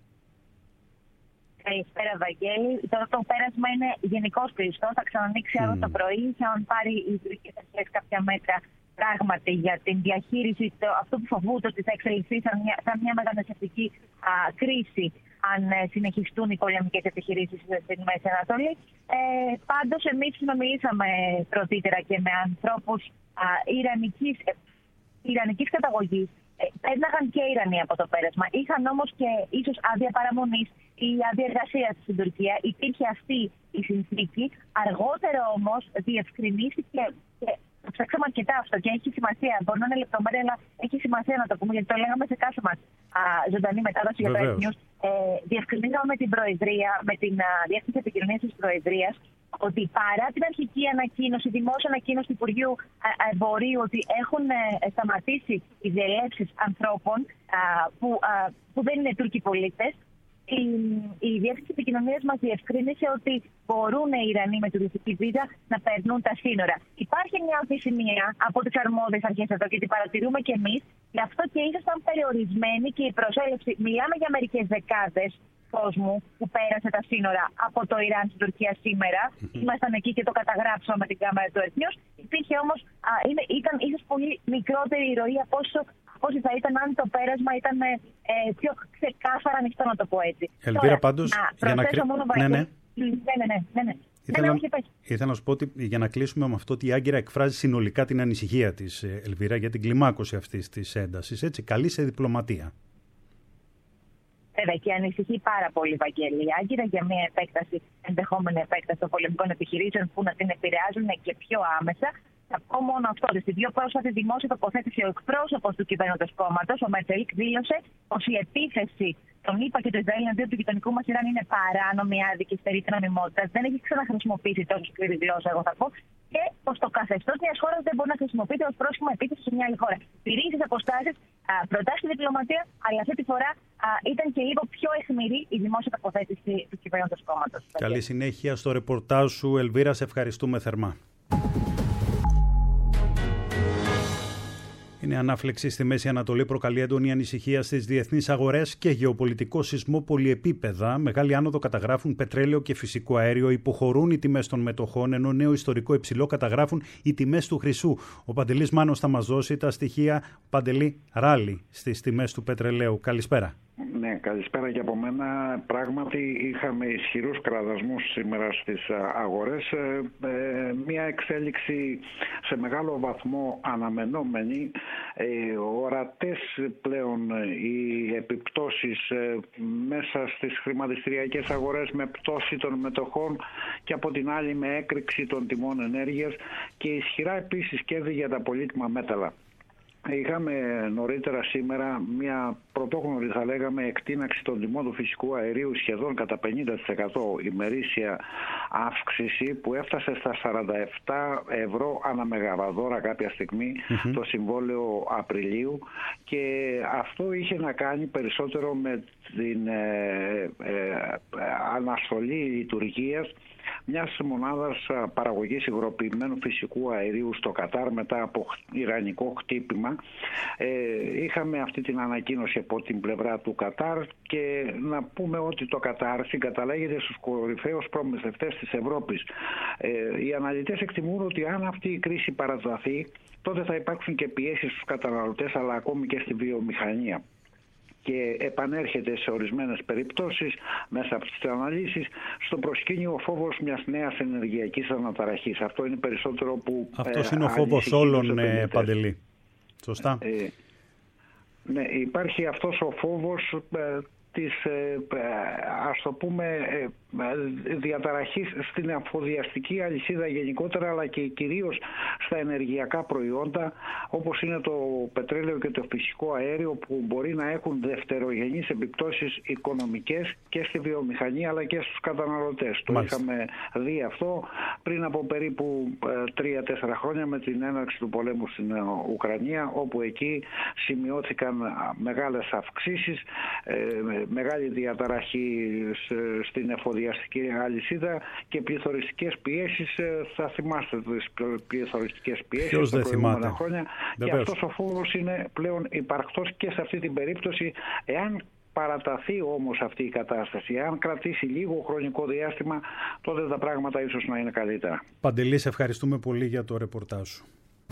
S4: Καλησπέρα, Βαγγέλη. Τώρα το πέρασμα είναι γενικώς κλειστό. Θα ξανανοίξει αύριο mm. το πρωί. Θα πάρει οι τουρκικές αρχές κάποια μέτρα πράγματι για την διαχείριση το, αυτό που φοβούνται ότι θα εξελιχθεί σαν μια, σαν μια μεταναστευτική α, κρίση αν ε, συνεχιστούν οι πολεμικές επιχειρήσεις στην Μέση Ανατολή. Ε, πάντως, εμείς συνομιλήσαμε πρωτήτερα και με ανθρώπους α, ιρανικής, ε, ιρανικής καταγωγής. Ε, Πέτναγαν και οι Ιρανοί από το πέρασμα. Είχαν όμως και ίσως άδεια παραμονής ή άδεια εργασίας στην Τουρκία. Υπήρχε αυτή η συνθήκη. Αργότερα όμως διευκρινίστηκε και ψάξαμε αρκετά αυτό και έχει σημασία. Μπορεί να είναι λεπτομέρεια, αλλά έχει σημασία να το πούμε, γιατί το λέγαμε σε κάθε μας α, ζωντανή μετάδοση για το News. Ε, διευκρινίσαμε με την Προεδρία, με την α, Διεύθυνση Επικοινωνίας της Προεδρίας, ότι παρά την αρχική ανακοίνωση, δημόσια ανακοίνωση του Υπουργείου Εμπορίου ότι έχουν σταματήσει οι διελεύσεις ανθρώπων που, που δεν είναι Τούρκοι πολίτες, η, η Διεύθυνση Επικοινωνίας μας διευκρίνησε ότι μπορούν οι Ιρανοί με τουριστική βίζα να περνούν τα σύνορα. Υπάρχει μια αμφισημία από τις αρμόδιες αρχές εδώ και την παρατηρούμε και εμείς, γι' αυτό και ήσασταν περιορισμένοι και η προσέλευση. Μιλάμε για μερικές δεκάδες κόσμου που πέρασε τα σύνορα από το Ιράν στην Τουρκία σήμερα. Mm-hmm. Ήμασταν εκεί και το καταγράψαμε με την κάμερα του Earth News. Υπήρχε όμως, α, είναι, ήταν ίσως πολύ μικρότερη η ροή από όσο, όσο θα ήταν αν το πέρασμα ήταν ε, πιο ξεκάθαρα ανοιχτό, να το πω έτσι.
S2: Ελβίρα, πάντως, για να
S4: κρίνουμε.
S2: Ναι, ναι.
S4: Ναι, ναι, ναι, ναι, ναι.
S2: Ήθελα,
S4: ναι, ναι, όχι,
S2: ήθελα να σου πω ότι για να κλείσουμε με αυτό, ότι η Άγκυρα εκφράζει συνολικά την ανησυχία της, Ελβίρα, για την κλιμάκωση αυτής της έντασης. Έτσι, καλή σε διπλωματία.
S4: Βέβαια, και ανησυχεί πάρα πολύ η Βαγγέλη η Άγκυρα για μια επέκταση, ενδεχόμενη επέκταση των πολεμικών επιχειρήσεων που να την επηρεάζουν και πιο άμεσα. Θα πω μόνο αυτό, ότι στη δύο πρόσφατη δημόσια τοποθέτηση ο εκπρόσωπος του κυβέρνοντος κόμματος, ο Μετσέλικ, δήλωσε πως η επίθεση των ΗΠΑ και του Ισραήλ εναντίον του γειτονικού μας Ιράν είναι παράνομη, άδικη, στερή της νομιμότητας. Δεν έχει ξαναχρησιμοποιήσει τόσο σκληρή γλώσσα, εγώ θα πω, και πως το καθεστώς μιας χώρας δεν μπορεί να χρησιμοποιείται ως πρόσχημα επίθεση σε μια άλλη χώρα. Τηρεί τις αποστάσεις, προτάσει τη διπλωματία, αλλά αυτή τη φορά α, ήταν και λίγο πιο αιχμηρή η δημόσια τοποθέτηση του κυβέρνοντος κόμματος.
S2: Καλή συνέχεια στο ρεπορτάζ σου, Ελβίρα, σε ευχαριστούμε θερμά. Είναι ανάφλεξη στη Μέση Ανατολή, προκαλεί έντονη ανησυχία στις διεθνείς αγορές και γεωπολιτικό σεισμό πολυεπίπεδα. Μεγάλη άνοδο καταγράφουν πετρέλαιο και φυσικό αέριο, υποχωρούν οι τιμές των μετοχών, ενώ νέο ιστορικό υψηλό καταγράφουν οι τιμές του χρυσού. Ο Παντελής Μάνος θα μας δώσει τα στοιχεία. Παντελή, ράλι στις τιμές του πετρελαίου. Καλησπέρα.
S5: Ναι, καλησπέρα και από μένα. Πράγματι είχαμε ισχυρούς κραδασμούς σήμερα στις αγορές. Ε, μια εξέλιξη σε μεγάλο βαθμό αναμενόμενη. Ε, ορατές πλέον οι επιπτώσεις ε, μέσα στις χρηματιστηριακές αγορές με πτώση των μετοχών και από την άλλη με έκρηξη των τιμών ενέργειας και ισχυρά επίσης κέρδη για τα πολύτιμα μέταλλα. Είχαμε νωρίτερα σήμερα μια πρωτόγνωρη, θα λέγαμε, εκτείναξη των τιμών του φυσικού αερίου σχεδόν κατά πενήντα τοις εκατό ημερήσια αύξηση που έφτασε στα σαράντα επτά ευρώ ανά μεγαβατόρα κάποια στιγμή mm-hmm. το συμβόλαιο Απριλίου, και αυτό είχε να κάνει περισσότερο με την ε, ε, αναστολή λειτουργίας μιας μονάδας παραγωγής υγροποιημένου φυσικού αερίου στο Κατάρ μετά από ιρανικό χτύπημα. Ε, είχαμε αυτή την ανακοίνωση από την πλευρά του Κατάρ και να πούμε ότι το Κατάρ συγκαταλέγεται στους κορυφαίους προμηθευτές της Ευρώπης. Ε, οι αναλυτές εκτιμούν ότι αν αυτή η κρίση παραταθεί, τότε θα υπάρξουν και πιέσεις στους καταναλωτές αλλά ακόμη και στη βιομηχανία. Και επανέρχεται σε ορισμένες περιπτώσεις μέσα από τις αναλύσεις στο προσκήνιο ο φόβος μιας νέας ενεργειακής αναταραχής. Αυτό είναι περισσότερο που...
S2: Αυτός ε, είναι ο φόβος όλων, ε, Παντελή. Σωστά.
S5: Ε, ναι, υπάρχει αυτός ο φόβος ε, της, ε, ας το πούμε, ε, διαταραχής στην αφοδιαστική αλυσίδα γενικότερα, αλλά και κυρίως στα ενεργειακά προϊόντα όπως είναι το πετρέλαιο και το φυσικό αέριο, που μπορεί να έχουν δευτερογενείς επιπτώσεις οικονομικές και στη βιομηχανία αλλά και στους καταναλωτές. Το είχαμε δει αυτό πριν από περίπου τρία τέσσερα χρόνια με την έναρξη του πολέμου στην Ουκρανία, όπου εκεί σημειώθηκαν μεγάλες αυξήσεις, μεγάλη διαταραχή στην εφοδιαστική αλυσίδα και πληθωριστικές πιέσεις. Θα θυμάστε τις πληθωριστικές πιέσεις τα προηγούμενα χρόνια. Βεβαίως. Και αυτός ο φόβος είναι πλέον υπαρκτός και σε αυτή την περίπτωση. Εάν παραταθεί όμως αυτή η κατάσταση, αν κρατήσει λίγο χρονικό διάστημα, τότε τα πράγματα ίσως να είναι καλύτερα.
S2: Παντελή, σε ευχαριστούμε πολύ για το ρεπορτάζ σου.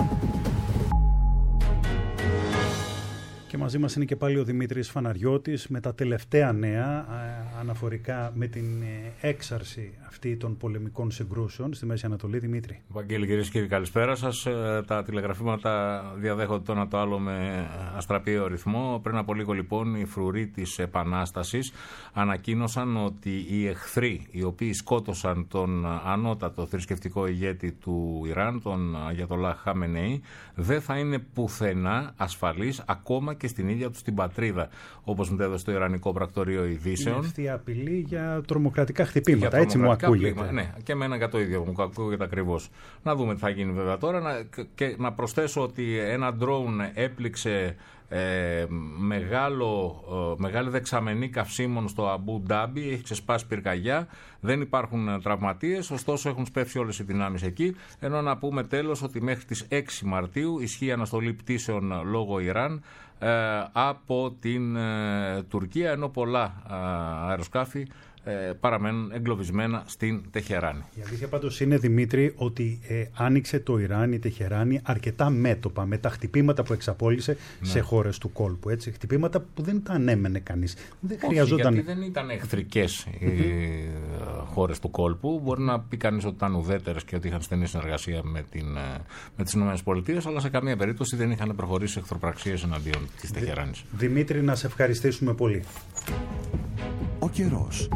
S2: Και μαζί μας είναι και πάλι ο Δημήτρης Φαναριώτης με τα τελευταία νέα αναφορικά με την έξαρση αυτή των πολεμικών συγκρούσεων στη Μέση Ανατολή. Δημήτρη.
S6: Βαγγέλη, κυρίες και κύριοι, καλησπέρα σας. Τα τηλεγραφήματα διαδέχονται το ένα το άλλο με αστραπιαίο ρυθμό. Πριν από λίγο, λοιπόν, οι φρουροί της Επανάστασης ανακοίνωσαν ότι οι εχθροί οι οποίοι σκότωσαν τον ανώτατο θρησκευτικό ηγέτη του Ιράν, τον Αγιατολάχ Χαμενεή, δεν θα είναι πουθενά ασφαλείς, ακόμα και και στην ίδια τους την πατρίδα, όπως μετέδωσε το Ιρανικό Πρακτορείο Ειδήσεων.
S2: Είναι αυτή απειλή για τρομοκρατικά χτυπήματα, για έτσι τρομοκρατικά μου ακούγεται.
S6: Πλήγμα, ναι, και εμένα για το ίδιο μου ακούγεται ακριβώς. Να δούμε τι θα γίνει βέβαια τώρα. Να, και να προσθέσω ότι ένα drone έπληξε Ε, μεγάλο, ε, μεγάλη δεξαμενή καυσίμων στο Αμπού Ντάμπι, έχει ξεσπάσει πυρκαγιά, δεν υπάρχουν τραυματίες, ωστόσο έχουν σπεύσει όλες οι δυνάμεις εκεί. Ενώ να πούμε τέλος ότι μέχρι τις έξι Μαρτίου ισχύει αναστολή πτήσεων λόγω Ιράν ε, από την ε, Τουρκία, ενώ πολλά ε, αεροσκάφη Ε, παραμένουν εγκλωβισμένα στην Τεχεράνη.
S2: Η αλήθεια πάντως είναι, Δημήτρη, ότι ε, άνοιξε το Ιράν, η Τεχεράνη, αρκετά μέτωπα με τα χτυπήματα που εξαπόλυσε ναι. σε χώρες του κόλπου. Έτσι. Χτυπήματα που δεν τα ανέμενε κανείς. Δεν
S6: Όχι,
S2: χρειαζόταν...
S6: γιατί δεν ήταν εχθρικές οι χώρες του κόλπου. Μπορεί να πει κανείς ότι ήταν ουδέτερες και ότι είχαν στενή συνεργασία με, την, με τις ΗΠΑ, αλλά σε καμία περίπτωση δεν είχαν προχωρήσει εχθροπραξίες εναντίον της Τεχεράνης.
S2: Δημήτρη, να σε ευχαριστήσουμε πολύ.
S1: Ο καιρός.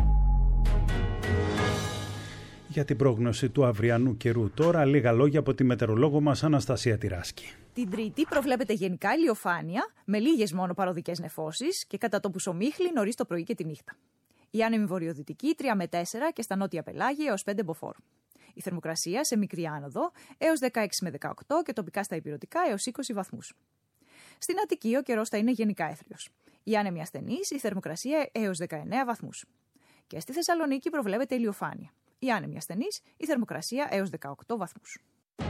S1: Για την πρόγνωση του αυριανού καιρού τώρα, λίγα λόγια από τη μετεωρολόγο μας Αναστασία Τυράσκη.
S7: Την Τρίτη προβλέπεται γενικά ηλιοφάνεια, με λίγες μόνο παροδικές νεφώσεις και κατά τόπους ομίχλη νωρίς το πρωί και τη νύχτα. Η άνεμη βορειοδυτική τρία με τέσσερα και στα νότια πελάγια έως πέντε μποφόρ. Η θερμοκρασία σε μικρή άνοδο έως δεκαέξι με δεκαοκτώ και τοπικά στα ηπειρωτικά έως είκοσι βαθμούς. Στην Αττική ο καιρός θα είναι γενικά έθριος. Η άνεμη ασθενής, η θερμοκρασία έως δεκαεννέα βαθμούς. Και στη Θεσσαλονίκη προβλέπεται ηλιοφάνεια. Η άνεμη ασθενής, η θερμοκρασία έως δεκαοκτώ βαθμούς.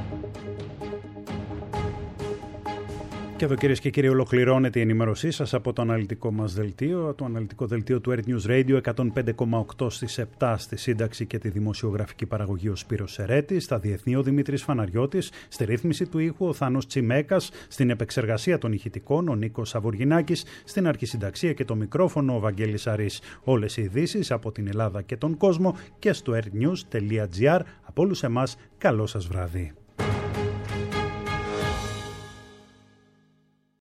S2: Και εδώ, κυρίες και κύριοι, ολοκληρώνεται η ενημέρωσή σας από το αναλυτικό μας δελτίο, το αναλυτικό δελτίο του Earth News Radio εκατόν πέντε κόμμα οκτώ στις επτά, στη σύνταξη και τη δημοσιογραφική παραγωγή ο Σπύρος Σερέτης, στα διεθνή ο Δημήτρης Φαναριώτης, στη ρύθμιση του ήχου ο Θάνος Τσιμέκας, στην επεξεργασία των ηχητικών ο Νίκος Σαβουργινάκης, στην αρχισυνταξία και το μικρόφωνο ο Βαγγέλης Αρής. Όλες οι ειδήσεις από την Ελλάδα και τον κόσμο και στο earthnews τελεία gr. Από όλους εμάς, καλό σας βράδυ.